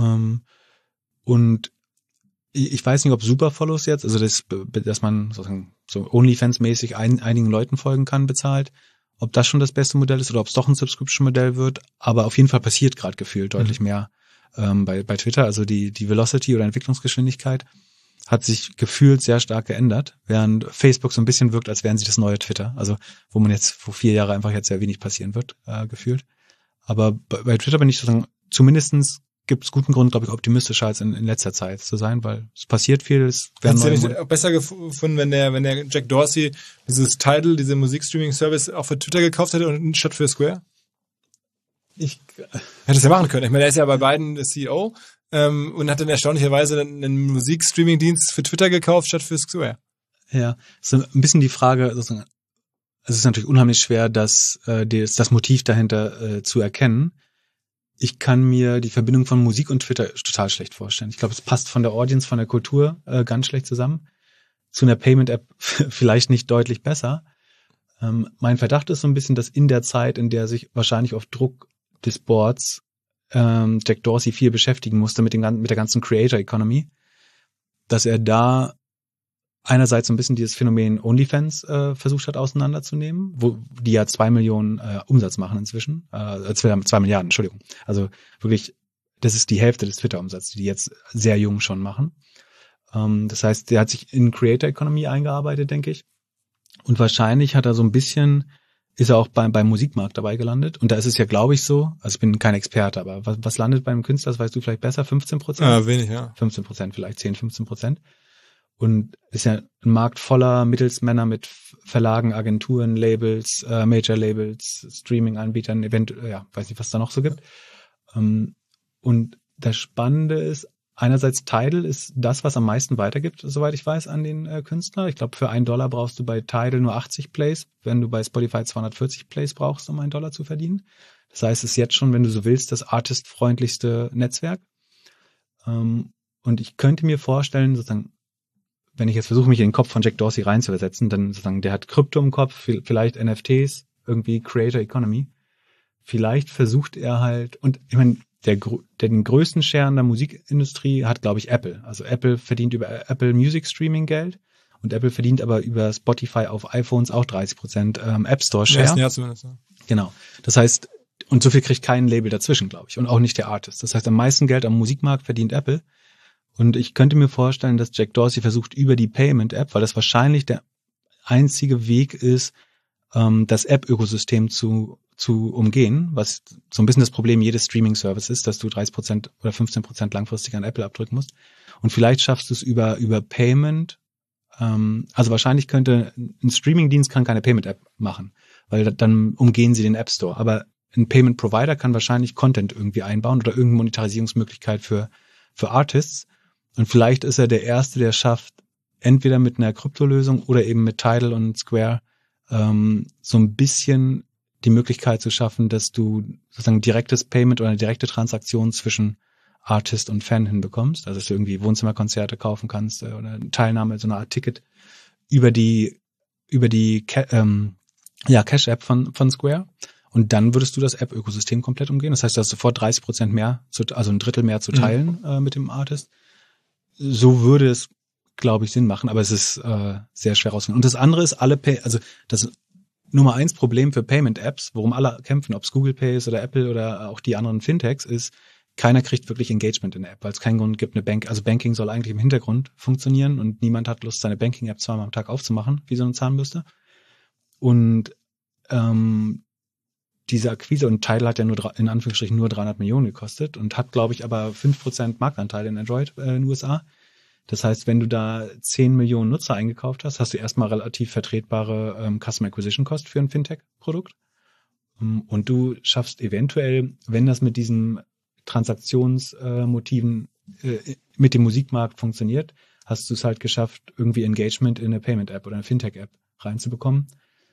B: Und ich weiß nicht, ob Superfollows jetzt, also dass man sozusagen so OnlyFans-mäßig einigen Leuten folgen kann, bezahlt, ob das schon das beste Modell ist oder ob es doch ein Subscription-Modell wird. Aber auf jeden Fall passiert gerade gefühlt deutlich mehr bei Twitter. Also die Velocity oder Entwicklungsgeschwindigkeit hat sich gefühlt sehr stark geändert, während Facebook so ein bisschen wirkt, als wären sie das neue Twitter. Also wo 4 Jahre einfach jetzt sehr wenig passieren wird, gefühlt. Aber bei Twitter bin ich sozusagen, zumindestens gibt es guten Grund, glaube ich, optimistischer als in letzter Zeit zu sein, weil es passiert viel. Hättest du
A: nicht besser gefunden, wenn der Jack Dorsey dieses Tidal, diese Musikstreaming-Service auch für Twitter gekauft hätte und statt für Square?
B: Hätte
A: es ja machen können. Ich meine, er ist ja bei beiden der CEO und hat dann erstaunlicherweise einen Musikstreaming-Dienst für Twitter gekauft statt für Square.
B: Ja, so ein bisschen die Frage, sozusagen, es ist natürlich unheimlich schwer, das Motiv dahinter zu erkennen. Ich kann mir die Verbindung von Musik und Twitter total schlecht vorstellen. Ich glaube, es passt von der Audience, von der Kultur ganz schlecht zusammen. Zu einer Payment-App vielleicht nicht deutlich besser. Mein Verdacht ist so ein bisschen, dass in der Zeit, in der sich wahrscheinlich auf Druck des Boards Jack Dorsey viel beschäftigen musste mit der ganzen Creator Economy, dass er da einerseits so ein bisschen dieses Phänomen OnlyFans versucht hat auseinanderzunehmen, wo die ja 2 Millionen Umsatz machen inzwischen, 2 Milliarden, Entschuldigung. Also wirklich, das ist die Hälfte des Twitter-Umsatzes, die jetzt sehr jung schon machen. Das heißt, der hat sich in Creator Economy eingearbeitet, denke ich. Und wahrscheinlich hat er so ein bisschen, ist er auch beim Musikmarkt dabei gelandet. Und da ist es ja, glaube ich, so, also ich bin kein Experte, aber was landet beim Künstler, das weißt du vielleicht besser, 15%?
A: Ja, wenig, ja.
B: 15%, vielleicht 10-15%. Und ist ja ein Markt voller Mittelsmänner mit Verlagen, Agenturen, Labels, Major-Labels, Streaming-Anbietern, weiß nicht, was da noch so gibt. Und das Spannende ist, einerseits Tidal ist das, was am meisten weitergibt, soweit ich weiß, an den Künstler. Ich glaube, für $1 brauchst du bei Tidal nur 80 Plays, wenn du bei Spotify 240 Plays brauchst, um $1 zu verdienen. Das heißt, es ist jetzt schon, wenn du so willst, das artistfreundlichste Netzwerk. Und ich könnte mir vorstellen, sozusagen, wenn ich jetzt versuche, mich in den Kopf von Jack Dorsey reinzuversetzen, dann sozusagen, der hat Krypto im Kopf, vielleicht NFTs, irgendwie Creator Economy. Vielleicht versucht er halt, und ich meine, den größten Share in der Musikindustrie hat, glaube ich, Apple. Also Apple verdient über Apple Music Streaming Geld und Apple verdient aber über Spotify auf iPhones auch 30% App Store Share.
A: Im ersten Jahr zumindest, ja.
B: Genau. Das heißt, und so viel kriegt kein Label dazwischen, glaube ich, und auch nicht der Artist. Das heißt, am meisten Geld am Musikmarkt verdient Apple. Und ich könnte mir vorstellen, dass Jack Dorsey versucht, über die Payment-App, weil das wahrscheinlich der einzige Weg ist, das App-Ökosystem zu umgehen, was so ein bisschen das Problem jedes Streaming-Service ist, dass du 30% oder 15% langfristig an Apple abdrücken musst. Und vielleicht schaffst du es über Payment. Also wahrscheinlich könnte ein Streaming-Dienst kann keine Payment-App machen, weil dann umgehen sie den App Store. Aber ein Payment-Provider kann wahrscheinlich Content irgendwie einbauen oder irgendeine Monetarisierungsmöglichkeit für Artists. Und vielleicht ist er der Erste, der schafft, entweder mit einer Kryptolösung oder eben mit Tidal und Square so ein bisschen die Möglichkeit zu schaffen, dass du sozusagen direktes Payment oder eine direkte Transaktion zwischen Artist und Fan hinbekommst. Also dass du irgendwie Wohnzimmerkonzerte kaufen kannst oder eine Teilnahme, so eine Art Ticket über die Cash-App von Square. Und dann würdest du das App-Ökosystem komplett umgehen. Das heißt, du hast sofort 30% mehr, also ein Drittel mehr zu teilen mit dem Artist. So würde es, glaube ich, Sinn machen, aber es ist sehr schwer rauszufinden. Und das andere ist also das Nummer 1 Problem für Payment-Apps, worum alle kämpfen, ob es Google Pay ist oder Apple oder auch die anderen Fintechs, ist, keiner kriegt wirklich Engagement in der App, weil es keinen Grund gibt, also Banking soll eigentlich im Hintergrund funktionieren und niemand hat Lust, seine Banking-App zweimal am Tag aufzumachen, wie so eine Zahnbürste. Und diese Akquise, und Tidal hat ja in Anführungsstrichen nur 300 Millionen gekostet und hat, glaube ich, aber 5% Marktanteil in Android in den USA. Das heißt, wenn du da 10 Millionen Nutzer eingekauft hast, hast du erstmal relativ vertretbare Customer Acquisition Cost für ein Fintech-Produkt. Und du schaffst eventuell, wenn das mit diesen Transaktionsmotiven mit dem Musikmarkt funktioniert, hast du es halt geschafft, irgendwie Engagement in eine Payment-App oder eine Fintech-App reinzubekommen.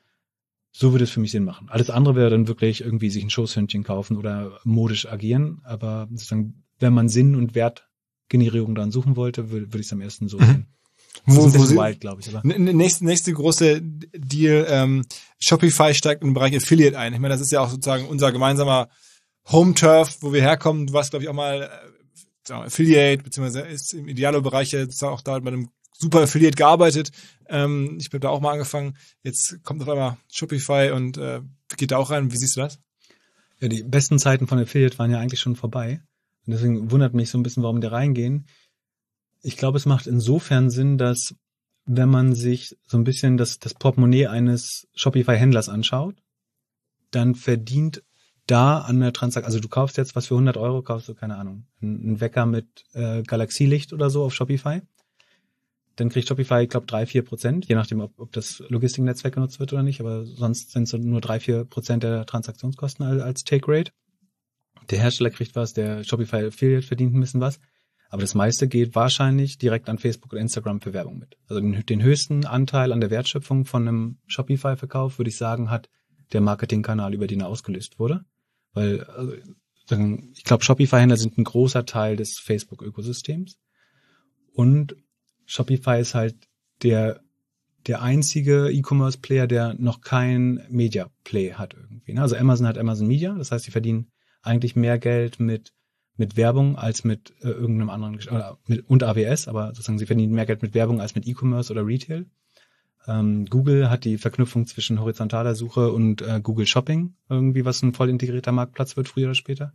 B: So würde es für mich Sinn machen. Alles andere wäre dann wirklich irgendwie sich ein Schoßhündchen kaufen oder modisch agieren. Aber sozusagen, wenn man Sinn und Wertgenerierung dann suchen wollte, würde ich es am ersten so sehen. Das ist ein bisschen wild, glaube ich. Aber
A: Nächste große Deal, Shopify steigt im Bereich Affiliate ein. Ich meine, das ist ja auch sozusagen unser gemeinsamer Home-Turf, wo wir herkommen. Du warst, glaube ich, auch mal Affiliate, beziehungsweise ist im Idealo-Bereich jetzt auch da bei einem super Affiliate gearbeitet. Ich habe da auch mal angefangen. Jetzt kommt auf einmal Shopify und geht da auch rein. Wie siehst du das?
B: Ja, die besten Zeiten von Affiliate waren ja eigentlich schon vorbei. Und deswegen wundert mich so ein bisschen, warum die reingehen. Ich glaube, es macht insofern Sinn, dass wenn man sich so ein bisschen das Portemonnaie eines Shopify-Händlers anschaut, dann verdient da an der Transaktion, also du kaufst jetzt was für 100 €, kaufst du, keine Ahnung, einen Wecker mit Galaxielicht oder so auf Shopify. Dann kriegt Shopify, ich glaube, 3-4%, je nachdem, ob das Logistiknetzwerk genutzt wird oder nicht, aber sonst sind es nur 3-4% der Transaktionskosten als Take Rate. Der Hersteller kriegt was, der Shopify Affiliate verdient ein bisschen was, aber das meiste geht wahrscheinlich direkt an Facebook und Instagram für Werbung mit. Also den höchsten Anteil an der Wertschöpfung von einem Shopify-Verkauf, würde ich sagen, hat der Marketingkanal, über den er ausgelöst wurde. Weil, ich glaube, Shopify-Händler sind ein großer Teil des Facebook-Ökosystems. Und Shopify ist halt der einzige E-Commerce-Player, der noch kein Media-Play hat irgendwie. Also Amazon hat Amazon Media, das heißt, sie verdienen eigentlich mehr Geld mit Werbung als mit irgendeinem anderen, und AWS, aber sozusagen sie verdienen mehr Geld mit Werbung als mit E-Commerce oder Retail. Google hat die Verknüpfung zwischen horizontaler Suche und Google Shopping irgendwie, was ein voll integrierter Marktplatz wird, früher oder später.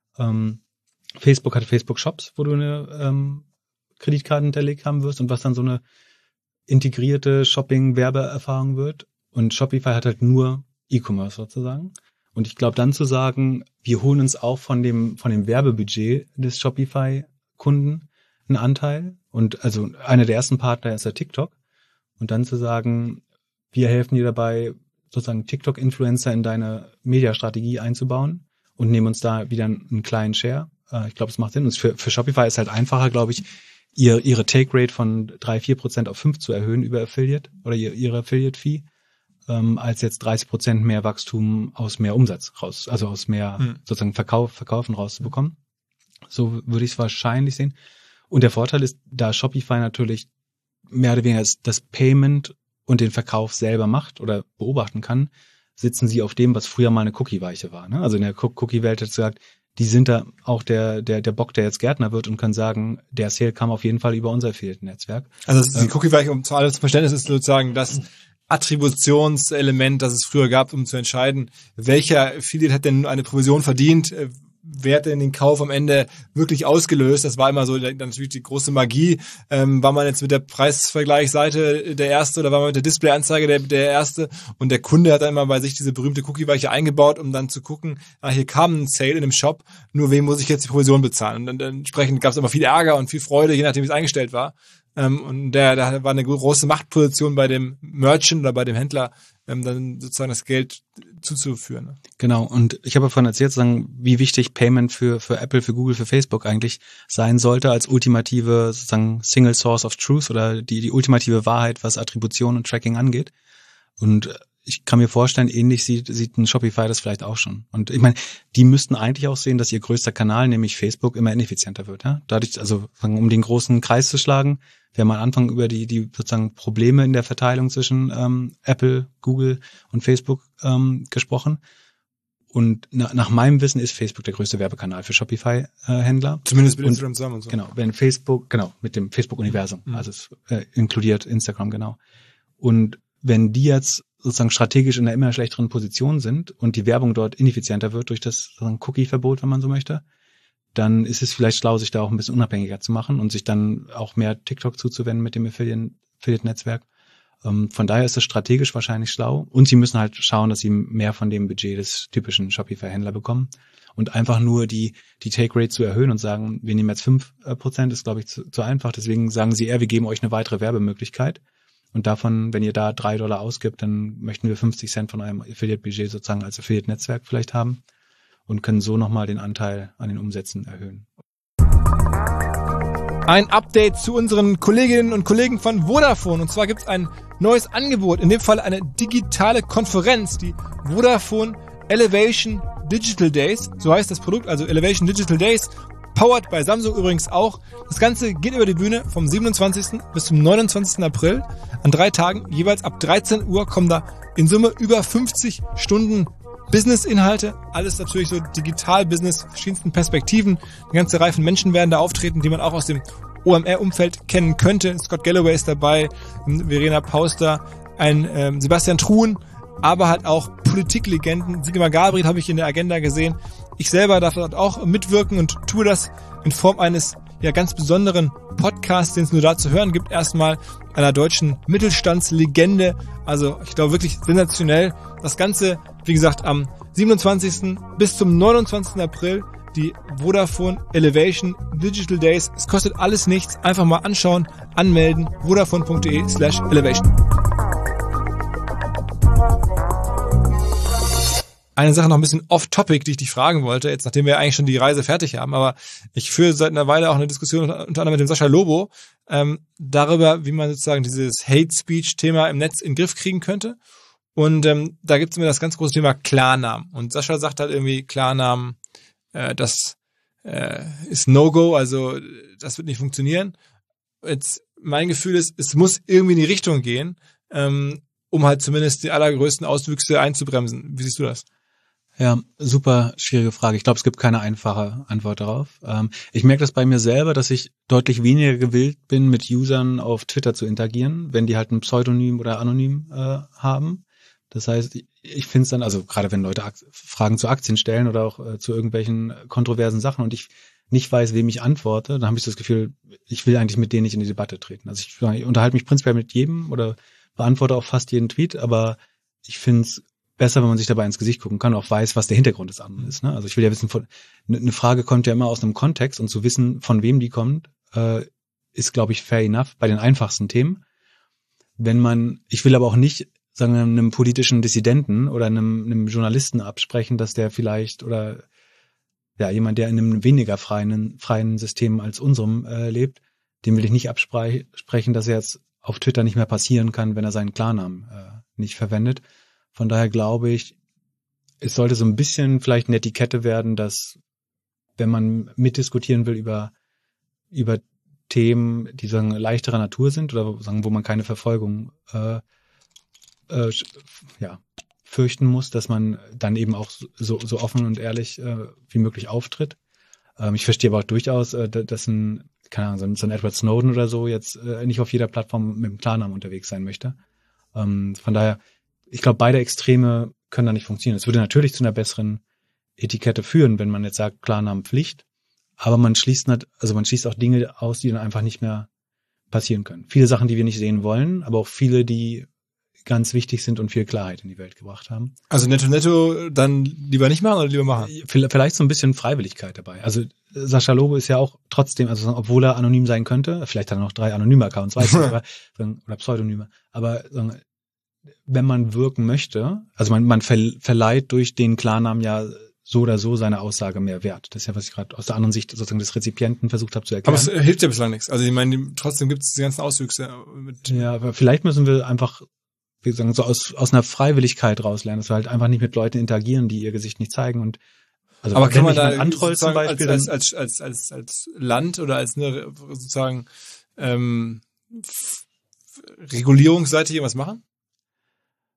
B: Facebook hat Facebook Shops, wo du eine Kreditkarte hinterlegt haben wirst und was dann so eine integrierte Shopping-Werbeerfahrung wird. Und Shopify hat halt nur E-Commerce sozusagen. Und ich glaube dann zu sagen, wir holen uns auch von dem Werbebudget des Shopify-Kunden einen Anteil. Und also einer der ersten Partner ist ja TikTok. Und dann zu sagen, wir helfen dir dabei, sozusagen TikTok-Influencer in deine Mediastrategie einzubauen und nehmen uns da wieder einen kleinen Share. Ich glaube, es macht Sinn. Und für Shopify ist halt einfacher, glaube ich, ihre Take-Rate von 3-4% auf 5 zu erhöhen über Affiliate oder ihre Affiliate-Fee, als jetzt 30% mehr Wachstum aus mehr Umsatz raus, also aus mehr sozusagen Verkaufen rauszubekommen. So würde ich es wahrscheinlich sehen. Und der Vorteil ist, da Shopify natürlich mehr oder weniger das Payment und den Verkauf selber macht oder beobachten kann, sitzen sie auf dem, was früher mal eine Cookie-Weiche war. Ne? Also in der Cookie-Welt hat gesagt, die sind da auch der Bock, der jetzt Gärtner wird und kann sagen, der Sale kam auf jeden Fall über unser Affiliate-Netzwerk.
A: Also die Cookie-Weiche, um zu alles Verständnis, ist sozusagen das Attributionselement, das es früher gab, um zu entscheiden, welcher Affiliate hat denn eine Provision verdient, wer hat denn den Kauf am Ende wirklich ausgelöst. Das war immer so dann natürlich die große Magie. War man jetzt mit der Preisvergleichsseite der Erste oder war man mit der Displayanzeige der Erste? Und der Kunde hat dann immer bei sich diese berühmte Cookie-Weiche eingebaut, um dann zu gucken, hier kam ein Sale in einem Shop, nur wem muss ich jetzt die Provision bezahlen? Und dann entsprechend gab es immer viel Ärger und viel Freude, je nachdem wie es eingestellt war. Und da war eine große Machtposition bei dem Merchant oder bei dem Händler, dann sozusagen das Geld zuzuführen.
B: Genau, und ich habe vorhin erzählt, sozusagen, wie wichtig Payment für Apple, für Google, für Facebook eigentlich sein sollte als ultimative sozusagen Single Source of Truth oder die ultimative Wahrheit, was Attribution und Tracking angeht. Und ich kann mir vorstellen, ähnlich sieht ein Shopify das vielleicht auch schon. Und ich meine, die müssten eigentlich auch sehen, dass ihr größter Kanal, nämlich Facebook, immer ineffizienter wird. Ja? Dadurch, also um den großen Kreis zu schlagen, wir haben am Anfang über die sozusagen Probleme in der Verteilung zwischen Apple, Google und Facebook gesprochen. Und nach meinem Wissen ist Facebook der größte Werbekanal für Shopify-Händler.
A: Zumindest mit Instagram zusammen und so.
B: Genau, mit dem Facebook-Universum. Also es inkludiert Instagram, genau. Und wenn die jetzt sozusagen strategisch in einer immer schlechteren Position sind und die Werbung dort ineffizienter wird durch das Cookie-Verbot, wenn man so möchte, dann ist es vielleicht schlau, sich da auch ein bisschen unabhängiger zu machen und sich dann auch mehr TikTok zuzuwenden mit dem Affiliate-Netzwerk. Von daher ist es strategisch wahrscheinlich schlau. Und sie müssen halt schauen, dass sie mehr von dem Budget des typischen Shopify-Händler bekommen. Und einfach nur die Take-Rate zu erhöhen und sagen, wir nehmen jetzt 5%, ist, glaube ich, zu einfach. Deswegen sagen sie eher, wir geben euch eine weitere Werbemöglichkeit. Und davon, wenn ihr da $3 ausgibt, dann möchten wir 50 Cent von eurem Affiliate-Budget sozusagen als Affiliate-Netzwerk vielleicht haben und können so nochmal den Anteil an den Umsätzen erhöhen.
A: Ein Update zu unseren Kolleginnen und Kollegen von Vodafone. Und zwar gibt es ein neues Angebot, in dem Fall eine digitale Konferenz, die Vodafone Elevation Digital Days. So heißt das Produkt, also Elevation Digital Days. Powered bei Samsung übrigens auch. Das Ganze geht über die Bühne vom 27. bis zum 29. April. An 3 Tagen, jeweils ab 13 Uhr, kommen da in Summe über 50 Stunden Business-Inhalte. Alles natürlich so Digital-Business, verschiedensten Perspektiven. Eine ganze Reihe von Menschen werden da auftreten, die man auch aus dem OMR-Umfeld kennen könnte. Scott Galloway ist dabei, Verena Pauster, ein Sebastian Truhn, aber halt auch Politiklegenden. Sigmar Gabriel habe ich in der Agenda gesehen. Ich selber darf dort auch mitwirken und tue das in Form eines ganz besonderen Podcasts, den es nur da zu hören gibt. Erstmal einer deutschen Mittelstandslegende. Also ich glaube wirklich sensationell. Das Ganze, wie gesagt, am 27. bis zum 29. April die Vodafone Elevation Digital Days. Es kostet alles nichts. Einfach mal anschauen, anmelden. vodafone.de/elevation. Eine Sache noch ein bisschen off-topic, die ich dich fragen wollte, jetzt nachdem wir eigentlich schon die Reise fertig haben, aber ich führe seit einer Weile auch eine Diskussion unter anderem mit dem Sascha Lobo darüber, wie man sozusagen dieses Hate-Speech-Thema im Netz in den Griff kriegen könnte. Und da gibt es mir das ganz große Thema Klarnamen. Und Sascha sagt halt irgendwie, Klarnamen, das ist No-Go, also das wird nicht funktionieren. Jetzt mein Gefühl ist, es muss irgendwie in die Richtung gehen, um halt zumindest die allergrößten Auswüchse einzubremsen. Wie siehst du das?
B: Ja, super schwierige Frage. Ich glaube, es gibt keine einfache Antwort darauf. Ich merke das bei mir selber, dass ich deutlich weniger gewillt bin, mit Usern auf Twitter zu interagieren, wenn die halt ein Pseudonym oder Anonym haben. Das heißt, ich finde es dann, also gerade wenn Leute Fragen zu Aktien stellen oder auch zu irgendwelchen kontroversen Sachen und ich nicht weiß, wem ich antworte, dann habe ich das Gefühl, ich will eigentlich mit denen nicht in die Debatte treten. Also ich unterhalte mich prinzipiell mit jedem oder beantworte auch fast jeden Tweet, aber ich finde es besser, wenn man sich dabei ins Gesicht gucken kann und auch weiß, was der Hintergrund des anderen ist. Ne? Also ich will ja wissen, eine Frage kommt ja immer aus einem Kontext und zu wissen, von wem die kommt, ist, glaube ich, fair enough bei den einfachsten Themen. Ich will aber auch nicht, sagen wir, einem politischen Dissidenten oder einem Journalisten absprechen, dass der vielleicht oder ja jemand, der in einem weniger freien System als unserem lebt, dem will ich nicht absprechen, dass er jetzt auf Twitter nicht mehr passieren kann, wenn er seinen Klarnamen nicht verwendet. Von daher glaube ich, es sollte so ein bisschen vielleicht eine Etikette werden, dass wenn man mitdiskutieren will über Themen, die sagen leichterer Natur sind oder sagen, wo man keine Verfolgung fürchten muss, dass man dann eben auch so offen und ehrlich wie möglich auftritt. Ich verstehe aber auch durchaus, dass so ein Edward Snowden oder so jetzt nicht auf jeder Plattform mit dem Klarnamen unterwegs sein möchte. Von daher, ich glaube, beide Extreme können da nicht funktionieren. Es würde natürlich zu einer besseren Etikette führen, wenn man jetzt sagt, Klarnamenpflicht, aber man schließt auch Dinge aus, die dann einfach nicht mehr passieren können. Viele Sachen, die wir nicht sehen wollen, aber auch viele, die ganz wichtig sind und viel Klarheit in die Welt gebracht haben.
A: Also netto dann lieber nicht machen oder lieber machen?
B: Vielleicht so ein bisschen Freiwilligkeit dabei. Also Sascha Lobo ist ja auch trotzdem, also obwohl er anonym sein könnte, vielleicht hat er noch 3 anonyme Accounts, weiß ich, oder Pseudonyme, aber wenn man wirken möchte, also man verleiht durch den Klarnamen ja so oder so seine Aussage mehr Wert. Das ist ja, was ich gerade aus der anderen Sicht sozusagen des Rezipienten versucht habe zu erklären.
A: Aber es hilft ja bislang nichts. Also ich meine, trotzdem gibt es die ganzen Auswüchse.
B: Ja, aber vielleicht müssen wir einfach, wie gesagt, so aus einer Freiwilligkeit rauslernen, dass wir halt einfach nicht mit Leuten interagieren, die ihr Gesicht nicht zeigen und also
A: aber kann man da
B: Antroll zum Beispiel
A: als Land oder als eine sozusagen regulierungsseitig irgendwas machen?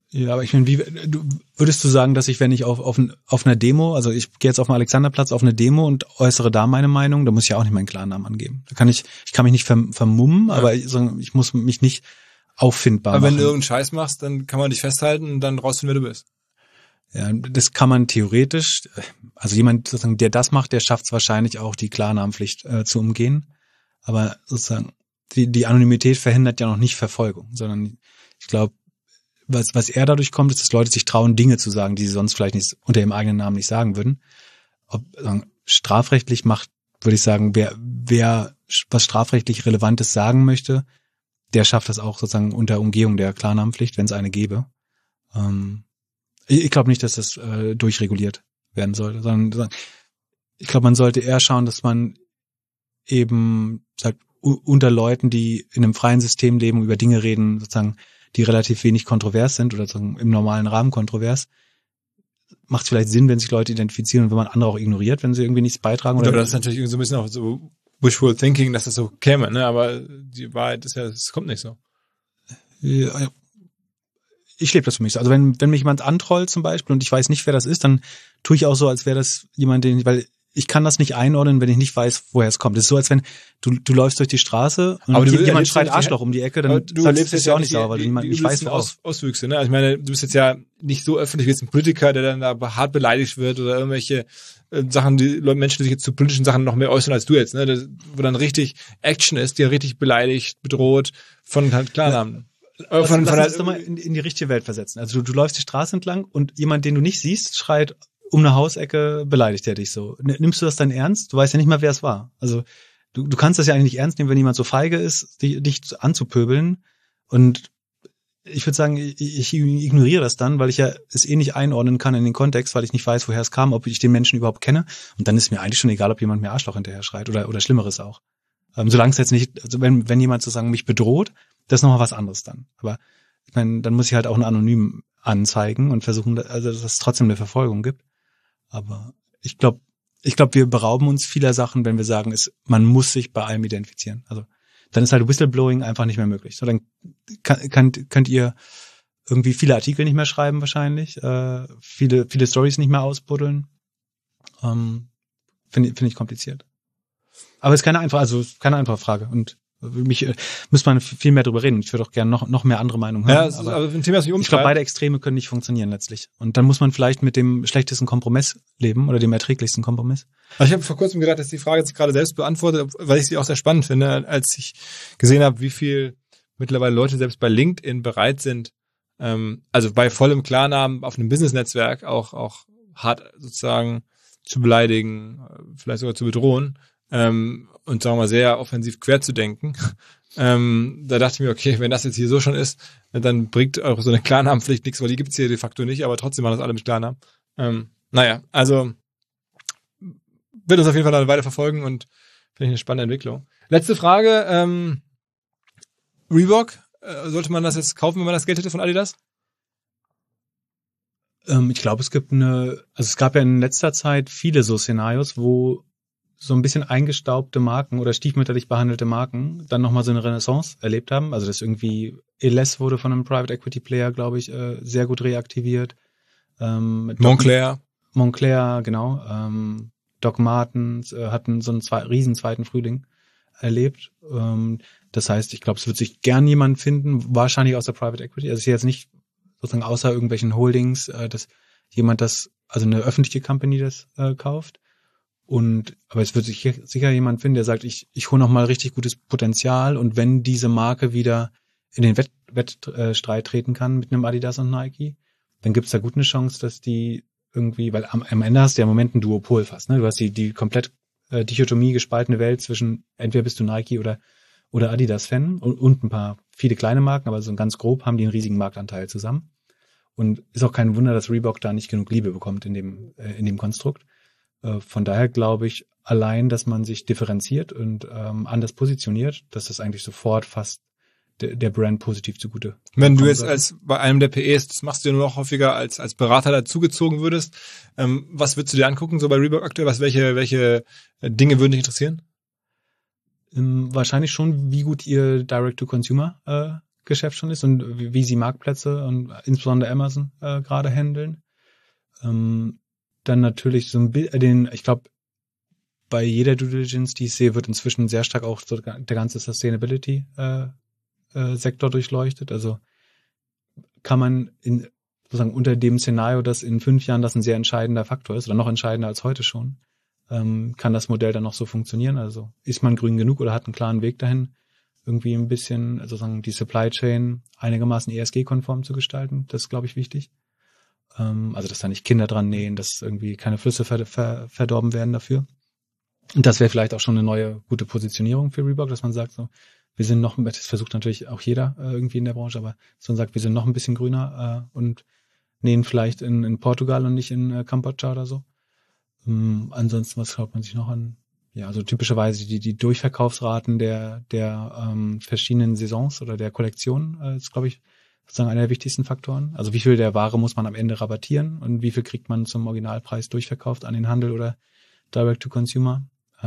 B: Ja, aber ich meine, würdest du sagen, dass ich, wenn ich auf einer Demo, also ich gehe jetzt auf den Alexanderplatz auf eine Demo und äußere da meine Meinung, da muss ich ja auch nicht meinen Klarnamen angeben. Ich kann mich nicht vermummen, aber ich muss mich nicht auffindbar machen.
A: Aber wenn du irgendeinen Scheiß machst, dann kann man dich festhalten und dann rausfinden, wer du bist.
B: Ja, das kann man theoretisch, also jemand sozusagen, der das macht, der schafft es wahrscheinlich auch, die Klarnamenpflicht zu umgehen. Aber sozusagen, die Anonymität verhindert ja noch nicht Verfolgung, sondern ich glaube, was eher dadurch kommt, ist, dass Leute sich trauen, Dinge zu sagen, die sie sonst vielleicht nicht unter ihrem eigenen Namen nicht sagen würden. Strafrechtlich macht, würde ich sagen, wer was strafrechtlich Relevantes sagen möchte, der schafft das auch sozusagen unter Umgehung der Klarnamenpflicht, wenn es eine gäbe. Ich glaube nicht, dass das durchreguliert werden sollte, sondern ich glaube, man sollte eher schauen, dass man eben sagt, unter Leuten, die in einem freien System leben, über Dinge reden, sozusagen, die relativ wenig kontrovers sind oder sozusagen im normalen Rahmen kontrovers, macht es vielleicht Sinn, wenn sich Leute identifizieren und wenn man andere auch ignoriert, wenn sie irgendwie nichts beitragen.
A: Oder das ist natürlich so ein bisschen auch so wishful thinking, dass das so käme, ne? Aber die Wahrheit ist ja, es kommt nicht so.
B: Ja, ich lebe das für mich so. Also wenn mich jemand antrollt zum Beispiel und ich weiß nicht, wer das ist, dann tue ich auch so, als wäre das jemand, weil ich kann das nicht einordnen, wenn ich nicht weiß, woher es kommt. Das ist so, als wenn du läufst durch die Straße und jemand schreit Arschloch um die Ecke, dann
A: du lebst jetzt
B: ja auch nicht sauber, weil du nicht weißt,
A: Auswüchse, ne? Also ich meine, du bist jetzt ja nicht so öffentlich wie jetzt ein Politiker, der dann da hart beleidigt wird oder irgendwelche Sachen, Menschen, die sich jetzt zu politischen Sachen noch mehr äußern als du jetzt, ne? Wo dann richtig Action ist, die richtig beleidigt, bedroht von halt Klarnamen.
B: Lass uns doch mal in die richtige Welt versetzen. Also du läufst die Straße entlang und jemand, den du nicht siehst, schreit um eine Hausecke, beleidigt er dich so. Nimmst du das dann ernst? Du weißt ja nicht mal, wer es war. Also du kannst das ja eigentlich nicht ernst nehmen, wenn jemand so feige ist, dich anzupöbeln. Und ich würde sagen, ich ignoriere das dann, weil ich ja es nicht einordnen kann in den Kontext, weil ich nicht weiß, woher es kam, ob ich den Menschen überhaupt kenne. Und dann ist mir eigentlich schon egal, ob jemand mir Arschloch hinterher schreit oder Schlimmeres auch. Solange es jetzt nicht, also wenn jemand sozusagen mich bedroht, das ist nochmal was anderes dann. Aber ich meine, dann muss ich halt auch einen Anonym anzeigen und versuchen, also dass es trotzdem eine Verfolgung gibt. Aber ich glaube, wir berauben uns vieler Sachen, wenn wir sagen, man muss sich bei allem identifizieren. Also dann ist halt Whistleblowing einfach nicht mehr möglich. So, dann könnt ihr irgendwie viele Artikel nicht mehr schreiben wahrscheinlich, viele Stories nicht mehr ausbuddeln. Finde ich kompliziert. Aber es ist keine einfache Frage und müsste man viel mehr drüber reden. Ich würde auch gerne noch mehr andere Meinungen hören.
A: Ja, aber ein Thema, das mich umtreibt.
B: Ich glaube, beide Extreme können nicht funktionieren letztlich. Und dann muss man vielleicht mit dem schlechtesten Kompromiss leben oder dem erträglichsten Kompromiss.
A: Also ich habe vor kurzem gedacht, dass die Frage jetzt gerade selbst beantwortet, weil ich sie auch sehr spannend finde, als ich gesehen habe, wie viel mittlerweile Leute selbst bei LinkedIn bereit sind, also bei vollem Klarnamen auf einem Business-Netzwerk auch hart sozusagen zu beleidigen, vielleicht sogar zu bedrohen. Und sagen wir mal sehr offensiv quer zu denken. Da dachte ich mir, okay, wenn das jetzt hier so schon ist, dann bringt auch so eine Klarnamenpflicht nichts, weil die gibt's hier de facto nicht, aber trotzdem machen das alle mit Klarnamen. Naja, also wird uns auf jeden Fall eine Weile verfolgen und finde ich eine spannende Entwicklung. Letzte Frage, Reebok, sollte man das jetzt kaufen, wenn man das Geld hätte von Adidas?
B: Ich glaube, es gab ja in letzter Zeit viele so Szenarios, wo so ein bisschen eingestaubte Marken oder stiefmütterlich behandelte Marken dann nochmal so eine Renaissance erlebt haben. Also das irgendwie Eles wurde von einem Private Equity Player, glaube ich, sehr gut reaktiviert.
A: Moncler,
B: genau. Doc Martens hatten so einen riesen zweiten Frühling erlebt. Das heißt, ich glaube, es wird sich gern jemand finden, wahrscheinlich aus der Private Equity. Also es ist jetzt nicht sozusagen außer irgendwelchen Holdings, dass jemand also eine öffentliche Company das kauft. Aber es wird sich sicher jemand finden, der sagt, ich hole noch mal richtig gutes Potenzial und wenn diese Marke wieder in den Wettstreit treten kann mit einem Adidas und Nike, dann gibt es da gut eine Chance, dass die irgendwie, weil am Ende hast du ja im Moment ein Duopol fast, ne? Du hast die komplett Dichotomie gespaltene Welt zwischen entweder bist du Nike oder Adidas-Fan und viele kleine Marken, aber so ganz grob haben die einen riesigen Marktanteil zusammen. Und ist auch kein Wunder, dass Reebok da nicht genug Liebe bekommt in dem Konstrukt. Von daher glaube ich allein, dass man sich differenziert und anders positioniert, dass das eigentlich sofort fast der Brand positiv zugute.
A: Wenn du jetzt als bei einem der PEs, das machst du ja nur noch häufiger als Berater dazugezogen würdest, was würdest du dir angucken, so bei Reebok aktuell? Welche Dinge würden dich interessieren?
B: Wahrscheinlich schon, wie gut ihr Direct-to-Consumer Geschäft schon ist und wie sie Marktplätze und insbesondere Amazon gerade handeln. Dann natürlich so ich glaube, bei jeder Due Diligence, die ich sehe, wird inzwischen sehr stark auch so der ganze Sustainability Sektor durchleuchtet. Also kann man sozusagen unter dem Szenario, dass in 5 Jahren das ein sehr entscheidender Faktor ist oder noch entscheidender als heute schon, kann das Modell dann noch so funktionieren? Also ist man grün genug oder hat einen klaren Weg dahin, irgendwie ein bisschen sozusagen die Supply Chain einigermaßen ESG-konform zu gestalten? Das ist, glaube ich, wichtig. Also dass da nicht Kinder dran nähen, dass irgendwie keine Flüsse verdorben werden dafür. Und das wäre vielleicht auch schon eine neue gute Positionierung für Reebok, dass man sagt, so, wir sind noch, das versucht natürlich auch jeder irgendwie in der Branche, aber dass man sagt, wir sind noch ein bisschen grüner und nähen vielleicht in Portugal und nicht in Kambodscha oder so. Ansonsten, was schaut man sich noch an? Ja, also typischerweise die Durchverkaufsraten der verschiedenen Saisons oder der Kollektionen ist, glaube ich, sozusagen einer der wichtigsten Faktoren. Also wie viel der Ware muss man am Ende rabattieren und wie viel kriegt man zum Originalpreis durchverkauft an den Handel oder Direct to Consumer.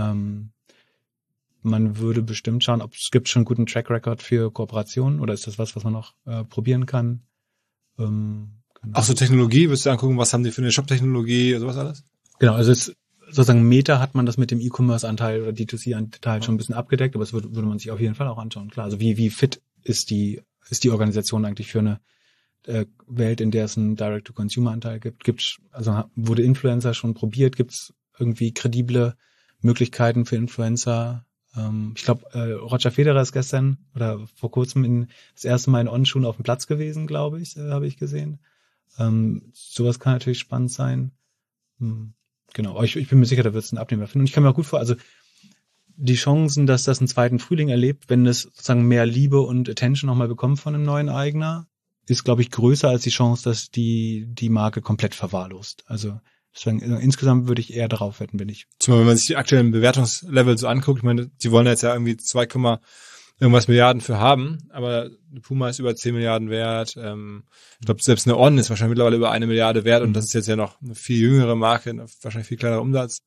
B: Man würde bestimmt schauen, ob es gibt schon einen guten Track Record für Kooperationen oder ist das was man noch probieren kann. Genau.
A: Auch so Technologie, würdest du angucken, was haben die für eine Shop-Technologie oder sowas alles?
B: Genau, also es sozusagen Meta hat man das mit dem E-Commerce-Anteil oder D2C-Anteil schon ein bisschen abgedeckt, aber das würde man sich auf jeden Fall auch anschauen. Klar, also wie fit ist die Organisation eigentlich für eine Welt, in der es einen Direct-to-Consumer-Anteil gibt? Also wurde Influencer schon probiert? Gibt es irgendwie kredible Möglichkeiten für Influencer? Ich glaube, Roger Federer ist gestern oder vor kurzem das erste Mal in On-Schuhen auf dem Platz gewesen, glaube ich, habe ich gesehen. Sowas kann natürlich spannend sein. Genau, aber ich bin mir sicher, da wird es einen Abnehmer finden. Und ich kann mir auch gut vorstellen, also die Chancen, dass das einen zweiten Frühling erlebt, wenn es sozusagen mehr Liebe und Attention nochmal bekommt von einem neuen Eigner, ist, glaube ich, größer als die Chance, dass die Marke komplett verwahrlost. Also deswegen, insgesamt würde ich eher darauf wetten, wenn ich.
A: Zumal, wenn man sich die aktuellen Bewertungslevel so anguckt, ich meine, die wollen jetzt ja irgendwie 2, irgendwas Milliarden für haben, aber Puma ist über 10 Milliarden wert. Ich glaube, selbst eine On ist wahrscheinlich mittlerweile über 1 Milliarde wert und das ist jetzt ja noch eine viel jüngere Marke, wahrscheinlich viel kleinerer Umsatz.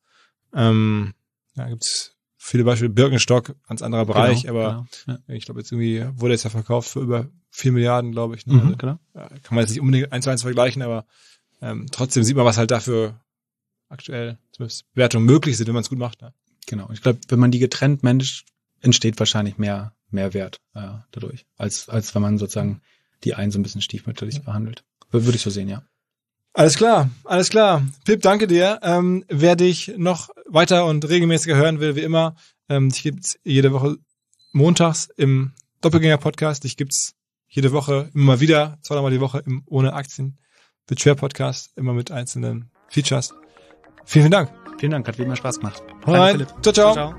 A: Gibt's viele Beispiele. Birkenstock, ganz anderer Bereich, aber ja. Ich glaube, jetzt irgendwie wurde es ja verkauft für über 4 Milliarden, glaube ich. Ne? Also,
B: genau.
A: Kann man jetzt nicht unbedingt 1:1 vergleichen, aber trotzdem sieht man, was halt dafür aktuell zumindest Bewertungen möglich sind, wenn man es gut macht. Ne?
B: Genau. Ich glaube, wenn man die getrennt managt, entsteht wahrscheinlich mehr Wert dadurch, als wenn man sozusagen die einen so ein bisschen stiefmütterlich behandelt. Würde ich so sehen, ja.
A: Alles klar. Pip, danke dir. Wer dich noch weiter und regelmäßiger hören will, wie immer, dich gibt's jede Woche montags im Doppelgänger-Podcast. Dich gibt's jede Woche immer wieder, 2-mal die Woche im Ohne Aktien Budget-Podcast, immer mit einzelnen Features. Vielen Dank.
B: Vielen Dank, hat wie immer Spaß gemacht.
A: Danke, Philipp. Ciao.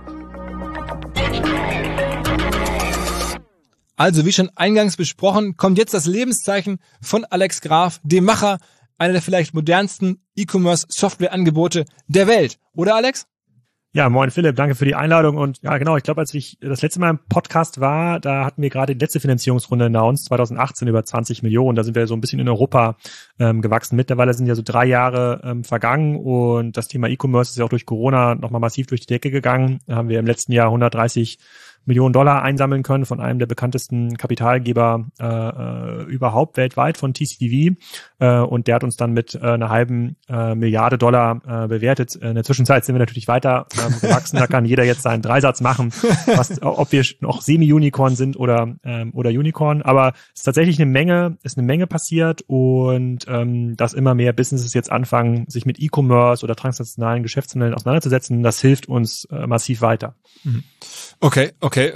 A: Also, wie schon eingangs besprochen, kommt jetzt das Lebenszeichen von Alex Graf, dem Macher einer der vielleicht modernsten E-Commerce-Software-Angebote der Welt. Oder, Alex?
E: Ja, moin Philipp, danke für die Einladung und ja genau, ich glaube, als ich das letzte Mal im Podcast war, da hatten wir gerade die letzte Finanzierungsrunde announced, 2018 über 20 Millionen, da sind wir so ein bisschen in Europa gewachsen. Mittlerweile sind ja so 3 Jahre vergangen und das Thema E-Commerce ist ja auch durch Corona nochmal massiv durch die Decke gegangen. Da haben wir im letzten Jahr 130 Millionen $1 einsammeln können von einem der bekanntesten Kapitalgeber überhaupt weltweit, von TCV. Und der hat uns dann mit einer halben Milliarde $, bewertet. In der Zwischenzeit sind wir natürlich weiter gewachsen. Da kann jeder jetzt seinen Dreisatz machen, ob wir noch Semi-Unicorn sind oder Unicorn. Aber es ist tatsächlich eine Menge passiert und dass immer mehr Businesses jetzt anfangen, sich mit E-Commerce oder transnationalen Geschäftsmodellen auseinanderzusetzen, das hilft uns massiv weiter.
A: Okay.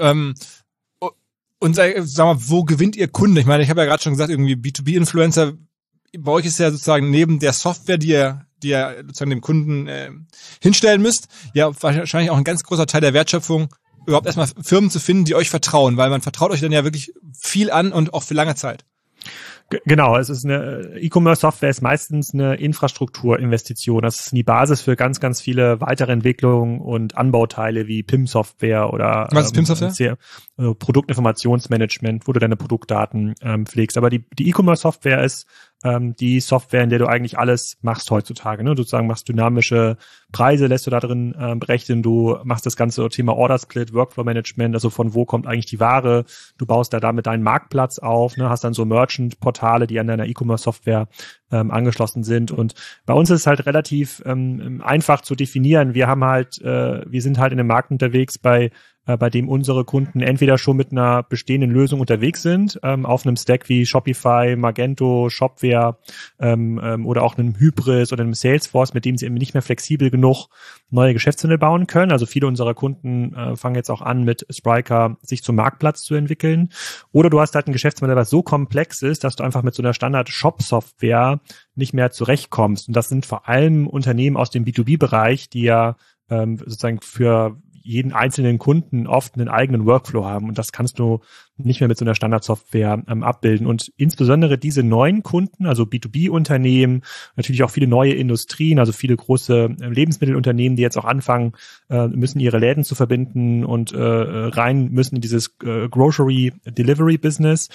A: Und sag mal, wo gewinnt ihr Kunden? Ich meine, ich habe ja gerade schon gesagt, irgendwie B2B-Influencer, bei euch ist ja sozusagen neben der Software, die ihr sozusagen dem Kunden hinstellen müsst, ja wahrscheinlich auch ein ganz großer Teil der Wertschöpfung, überhaupt erstmal Firmen zu finden, die euch vertrauen, weil man vertraut euch dann ja wirklich viel an und auch für lange Zeit.
E: Genau, es ist eine E-Commerce-Software ist meistens eine Infrastrukturinvestition. Das ist die Basis für ganz, ganz viele weitere Entwicklungen und Anbauteile wie PIM-Software oder
A: was ist PIM-Software?
E: Produktinformationsmanagement, wo du deine Produktdaten pflegst. Aber die E-Commerce-Software ist die Software, in der du eigentlich alles machst heutzutage. Ne? Du sozusagen machst dynamische Preise, lässt du da drin berechnen, du machst das ganze Thema Order Split, Workflow Management, also von wo kommt eigentlich die Ware, du baust da damit deinen Marktplatz auf, ne? Hast dann so Merchant-Portale, die an deiner E-Commerce-Software angeschlossen sind. Und bei uns ist es halt relativ einfach zu definieren. Wir sind halt in einem Markt unterwegs, bei dem unsere Kunden entweder schon mit einer bestehenden Lösung unterwegs sind, auf einem Stack wie Shopify, Magento, Shopware oder auch einem Hybris oder einem Salesforce, mit dem sie eben nicht mehr flexibel genug neue Geschäftsmodelle bauen können. Also viele unserer Kunden fangen jetzt auch an, mit Spryker sich zum Marktplatz zu entwickeln. Oder du hast halt ein Geschäftsmodell, was so komplex ist, dass du einfach mit so einer Standard-Shop-Software nicht mehr zurechtkommst. Und das sind vor allem Unternehmen aus dem B2B-Bereich, die ja sozusagen für jeden einzelnen Kunden oft einen eigenen Workflow haben, und das kannst du nicht mehr mit so einer Standardsoftware abbilden. Und insbesondere diese neuen Kunden, also B2B-Unternehmen, natürlich auch viele neue Industrien, also viele große Lebensmittelunternehmen, die jetzt auch anfangen müssen, ihre Läden zu verbinden und rein müssen in dieses Grocery Delivery Business.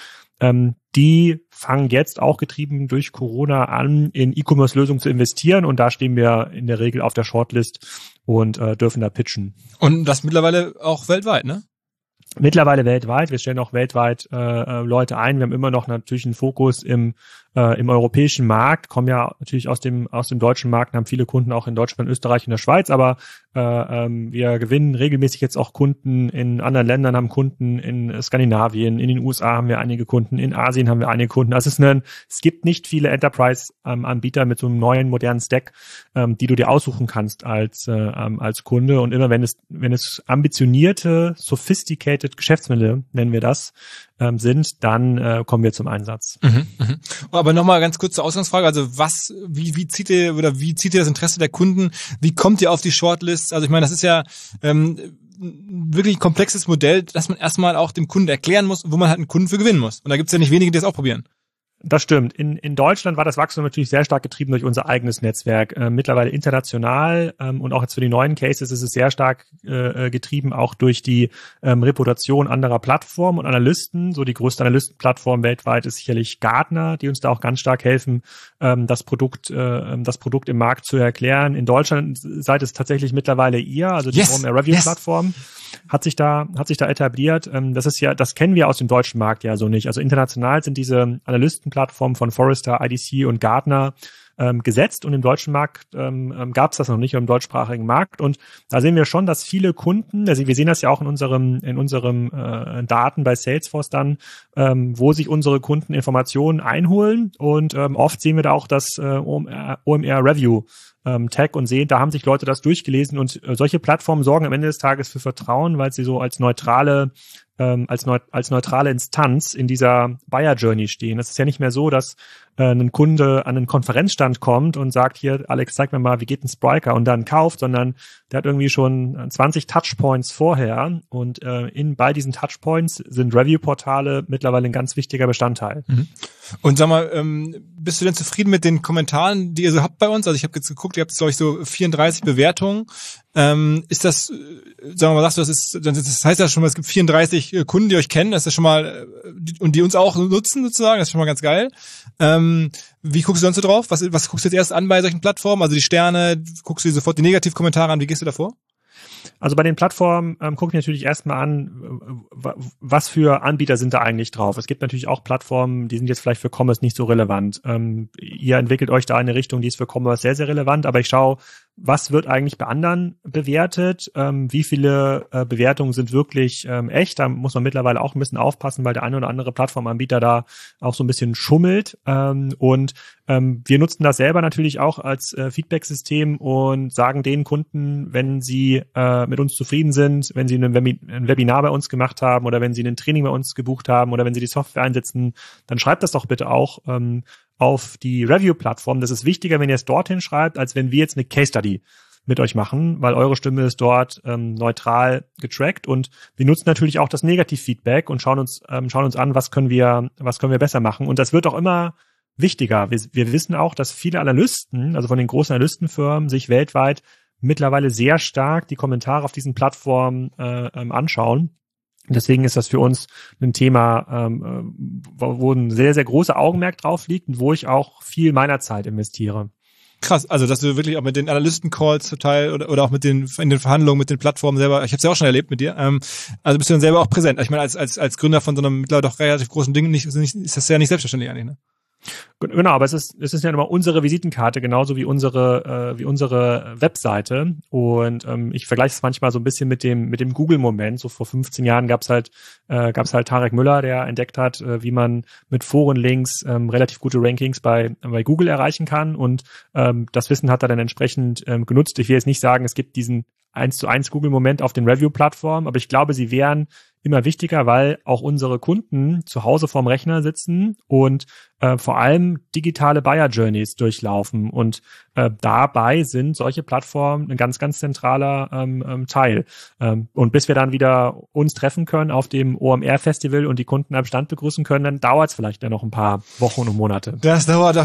E: Die fangen jetzt auch getrieben durch Corona an, in E-Commerce-Lösungen zu investieren, und da stehen wir in der Regel auf der Shortlist und dürfen da pitchen.
A: Und das mittlerweile auch weltweit, ne?
E: Mittlerweile weltweit. Wir stellen auch weltweit Leute ein. Wir haben immer noch natürlich einen Fokus im europäischen Markt, kommen ja natürlich aus dem deutschen Markt, haben viele Kunden auch in Deutschland, Österreich und der Schweiz, aber wir gewinnen regelmäßig jetzt auch Kunden in anderen Ländern, haben Kunden in Skandinavien, in den USA haben wir einige Kunden, in Asien haben wir einige Kunden. Also es gibt nicht viele Enterprise-Anbieter mit so einem neuen, modernen Stack, die du dir aussuchen kannst als Kunde. Und immer wenn es ambitionierte, sophisticated Geschäftsmodelle, nennen wir das, sind, dann kommen wir zum Einsatz.
A: Aber nochmal ganz kurz zur Ausgangsfrage, also wie zieht ihr das Interesse der Kunden? Wie kommt ihr auf die Shortlist? Also ich meine, das ist ja wirklich ein komplexes Modell, dass man erstmal auch dem Kunden erklären muss, wo man halt einen Kunden für gewinnen muss. Und da gibt's ja nicht wenige, die das auch probieren.
E: Das stimmt. In Deutschland war das Wachstum natürlich sehr stark getrieben durch unser eigenes Netzwerk. Mittlerweile international und auch jetzt für die neuen Cases ist es sehr stark getrieben auch durch die Reputation anderer Plattformen und Analysten. So die größte Analystenplattform weltweit ist sicherlich Gartner, die uns da auch ganz stark helfen, das Produkt im Markt zu erklären. In Deutschland seid es tatsächlich mittlerweile ihr, also die OMR Review Plattform hat sich da etabliert. Das kennen wir aus dem deutschen Markt ja so nicht. Also international sind diese Analystenplattformen von Forrester, IDC und Gartner gesetzt, und im deutschen Markt gab es das noch nicht, im deutschsprachigen Markt. Und da sehen wir schon, dass viele Kunden, also wir sehen das ja auch in unserem Daten bei Salesforce dann, wo sich unsere Kunden Informationen einholen, und oft sehen wir da auch das OMR Review Tag und sehen, da haben sich Leute das durchgelesen, und solche Plattformen sorgen am Ende des Tages für Vertrauen, weil sie so als neutrale Instanz in dieser Buyer Journey stehen. Es ist ja nicht mehr so, dass ein Kunde an einen Konferenzstand kommt und sagt, hier, Alex, zeig mir mal, wie geht ein Spryker, und dann kauft, sondern der hat irgendwie schon 20 Touchpoints vorher, und bei diesen Touchpoints sind Review-Portale mittlerweile ein ganz wichtiger Bestandteil.
A: Und sag mal, bist du denn zufrieden mit den Kommentaren, die ihr so habt bei uns? Also ich habe jetzt geguckt, ihr habt, glaube ich, so 34 Bewertungen. Ist das, sagen wir mal, sagst du, das heißt ja schon mal, es gibt 34 Kunden, die euch kennen, das ist ja schon mal, und die uns auch nutzen sozusagen, das ist schon mal ganz geil. Wie guckst du sonst so drauf? Was guckst du jetzt erst an bei solchen Plattformen? Also die Sterne, guckst du dir sofort die Negativkommentare an, wie gehst du davor?
E: Also bei den Plattformen gucke ich natürlich erstmal an, was für Anbieter sind da eigentlich drauf. Es gibt natürlich auch Plattformen, die sind jetzt vielleicht für Commerce nicht so relevant. Ihr entwickelt euch da in eine Richtung, die ist für Commerce sehr, sehr relevant, aber ich schaue, was wird eigentlich bei anderen bewertet, wie viele Bewertungen sind wirklich echt. Da muss man mittlerweile auch ein bisschen aufpassen, weil der eine oder andere Plattformanbieter da auch so ein bisschen schummelt. Und wir nutzen das selber natürlich auch als Feedback-System und sagen den Kunden, wenn sie mit uns zufrieden sind, wenn sie ein Webinar bei uns gemacht haben oder wenn sie ein Training bei uns gebucht haben oder wenn sie die Software einsetzen, dann schreibt das doch bitte auch auf die Review-Plattform. Das ist wichtiger, wenn ihr es dorthin schreibt, als wenn wir jetzt eine Case-Study mit euch machen, weil eure Stimme ist dort neutral getrackt, und wir nutzen natürlich auch das Negativ-Feedback und schauen uns an, was können wir besser machen, und das wird auch immer wichtiger. Wir wissen auch, dass viele Analysten, also von den großen Analystenfirmen, sich weltweit mittlerweile sehr stark die Kommentare auf diesen Plattformen anschauen Deswegen ist das für uns ein Thema, wo ein sehr, sehr großer Augenmerk drauf liegt und wo ich auch viel meiner Zeit investiere.
A: Krass, also dass du wirklich auch mit den Analysten-Calls zum Teil oder auch in den Verhandlungen mit den Plattformen selber, ich habe es ja auch schon erlebt mit dir, also bist du dann selber auch präsent. Ich meine, als Gründer von so einem mittlerweile doch relativ großen Ding ist das ja nicht selbstverständlich eigentlich, ne?
E: Genau, aber es ist ja immer unsere Visitenkarte, genauso wie unsere Webseite. Und ich vergleiche es manchmal so ein bisschen mit dem Google-Moment. So vor 15 Jahren gab's halt Tarek Müller, der entdeckt hat, wie man mit Forenlinks relativ gute Rankings bei Google erreichen kann. Und das Wissen hat er dann entsprechend genutzt. Ich will jetzt nicht sagen, es gibt diesen 1:1 Google-Moment auf den Review-Plattformen, aber ich glaube, sie wären immer wichtiger, weil auch unsere Kunden zu Hause vorm Rechner sitzen und vor allem digitale Buyer-Journeys durchlaufen. Und dabei sind solche Plattformen ein ganz, ganz zentraler Teil. Und bis wir dann wieder uns treffen können auf dem OMR-Festival und die Kunden am Stand begrüßen können, dann dauert es vielleicht dann noch ein paar Wochen und Monate.
A: Das dauert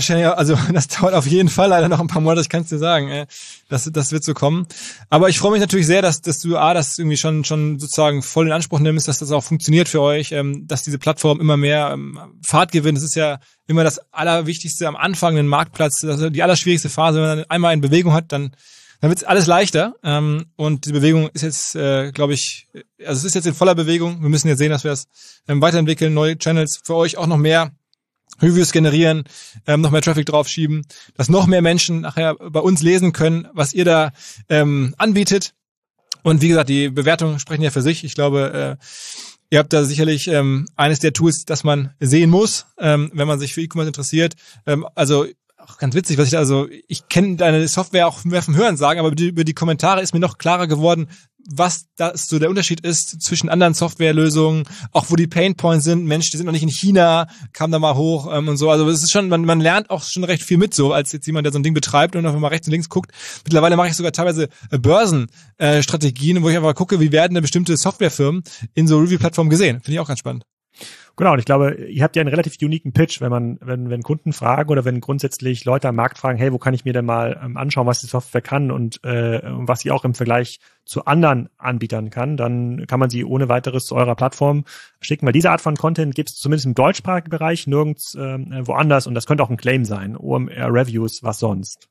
A: auf jeden Fall leider noch ein paar Monate, ich kann es dir sagen. Das wird so kommen. Aber ich freue mich natürlich sehr, dass du das irgendwie schon sozusagen voll in Anspruch nimmst, dass das auch funktioniert für euch, dass diese Plattform immer mehr Fahrt gewinnt. Das ist ja immer das Allerwichtigste am Anfang, den Marktplatz, also die allerschwierigste Phase. Wenn man dann einmal in Bewegung hat, dann wird alles leichter. Und die Bewegung ist jetzt, glaube ich, also es ist jetzt in voller Bewegung. Wir müssen jetzt sehen, dass wir das weiterentwickeln, neue Channels für euch auch noch mehr Reviews generieren, noch mehr Traffic draufschieben, dass noch mehr Menschen nachher bei uns lesen können, was ihr da anbietet. Und wie gesagt, die Bewertungen sprechen ja für sich. Ich glaube, ihr habt da sicherlich eines der Tools, das man sehen muss, wenn man sich für E-Commerce interessiert. Also auch ganz witzig, ich kenne deine Software auch mehr vom Hören sagen, aber über die Kommentare ist mir noch klarer geworden, was da so der Unterschied ist zwischen anderen Softwarelösungen, auch wo die Painpoints sind. Mensch, die sind noch nicht in China, kam da mal hoch und so. Also es ist schon, man lernt auch schon recht viel mit so, als jetzt jemand, der so ein Ding betreibt und einfach mal rechts und links guckt. Mittlerweile mache ich sogar teilweise Börsenstrategien, wo ich einfach gucke, wie werden denn bestimmte Softwarefirmen in so Review-Plattformen gesehen. Finde ich auch ganz spannend.
E: Genau, und ich glaube, ihr habt ja einen relativ uniken Pitch, wenn Kunden fragen oder wenn grundsätzlich Leute am Markt fragen, hey, wo kann ich mir denn mal anschauen, was die Software kann und was sie auch im Vergleich zu anderen Anbietern kann, dann kann man sie ohne weiteres zu eurer Plattform schicken, weil diese Art von Content gibt es zumindest im deutschsprachigen Bereich nirgends woanders und das könnte auch ein Claim sein, OMR Reviews, was sonst.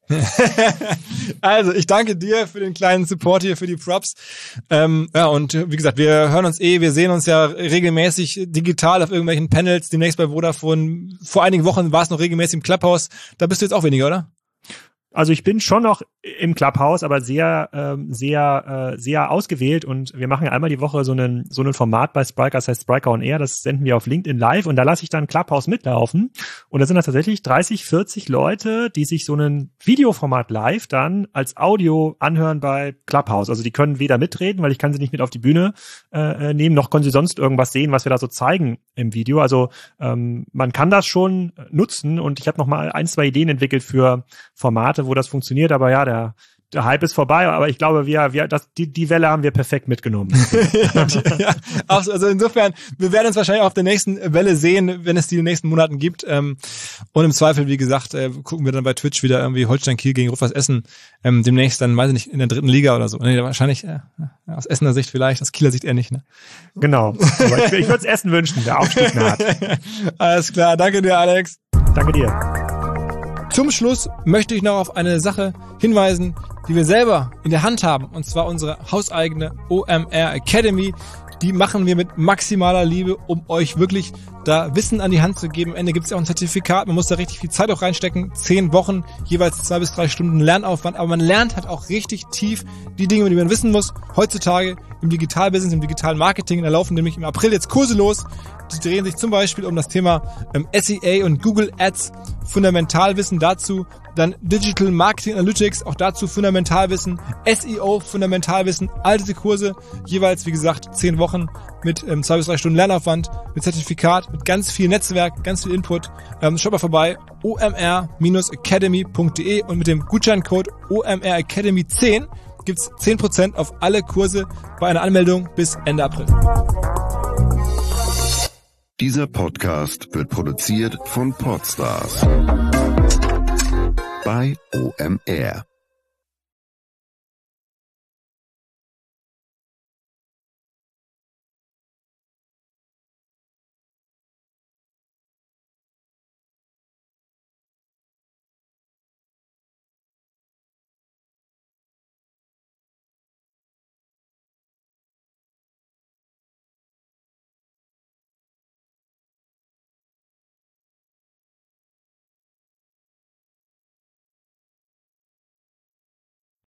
A: Also, ich danke dir für den kleinen Support hier, für die Props. Und wie gesagt, wir hören uns wir sehen uns ja regelmäßig digital auf irgendwelchen Panels, demnächst bei Vodafone. Vor einigen Wochen war es noch regelmäßig im Clubhouse. Da bist du jetzt auch weniger, oder?
E: Also ich bin schon noch im Clubhouse, aber sehr ausgewählt und wir machen ja einmal die Woche so ein Format bei Spryker, das heißt Spryker on Air, das senden wir auf LinkedIn live und da lasse ich dann Clubhouse mitlaufen und da sind das tatsächlich 30, 40 Leute, die sich so ein Videoformat live dann als Audio anhören bei Clubhouse. Also die können weder mitreden, weil ich kann sie nicht mit auf die Bühne nehmen, noch können sie sonst irgendwas sehen, was wir da so zeigen im Video. Also man kann das schon nutzen und ich habe noch mal 1, 2 Ideen entwickelt für Formate, wo das funktioniert, aber ja, der Hype ist vorbei, aber ich glaube, die Welle haben wir perfekt mitgenommen.
A: Ja, also insofern, wir werden uns wahrscheinlich auf der nächsten Welle sehen, wenn es die in den nächsten Monaten gibt. Und im Zweifel, wie gesagt, gucken wir dann bei Twitch wieder irgendwie Holstein Kiel gegen Rot-Weiß Essen. Demnächst dann, weiß ich nicht, in der 3. Liga oder so. Nee, wahrscheinlich aus Essener Sicht vielleicht, aus Kieler Sicht eher nicht. Ne?
E: Genau. Aber ich würde es Essen wünschen, der Aufstieg naht.
A: Alles klar, danke dir, Alex.
E: Danke dir.
A: Zum Schluss möchte ich noch auf eine Sache hinweisen, die wir selber in der Hand haben, und zwar unsere hauseigene OMR Academy. Die machen wir mit maximaler Liebe, um euch wirklich da Wissen an die Hand zu geben. Am Ende gibt es ja auch ein Zertifikat, man muss da richtig viel Zeit auch reinstecken. 10 Wochen, jeweils 2 bis 3 Stunden Lernaufwand, aber man lernt halt auch richtig tief die Dinge, die man wissen muss. Heutzutage im Digitalbusiness, im digitalen Marketing, da laufen nämlich im April jetzt Kurse los. Die drehen sich zum Beispiel um das Thema SEA und Google Ads, Fundamentalwissen dazu, dann Digital Marketing Analytics, auch dazu Fundamentalwissen, SEO, Fundamentalwissen, all diese Kurse, jeweils wie gesagt 10 Wochen mit 2 bis 3 Stunden Lernaufwand, mit Zertifikat, mit ganz viel Netzwerk, ganz viel Input. Schaut mal vorbei, omr-academy.de und mit dem Gutscheincode OMRAcademy10 gibt's 10% auf alle Kurse bei einer Anmeldung bis Ende April.
C: Dieser Podcast wird produziert von Podstars bei OMR.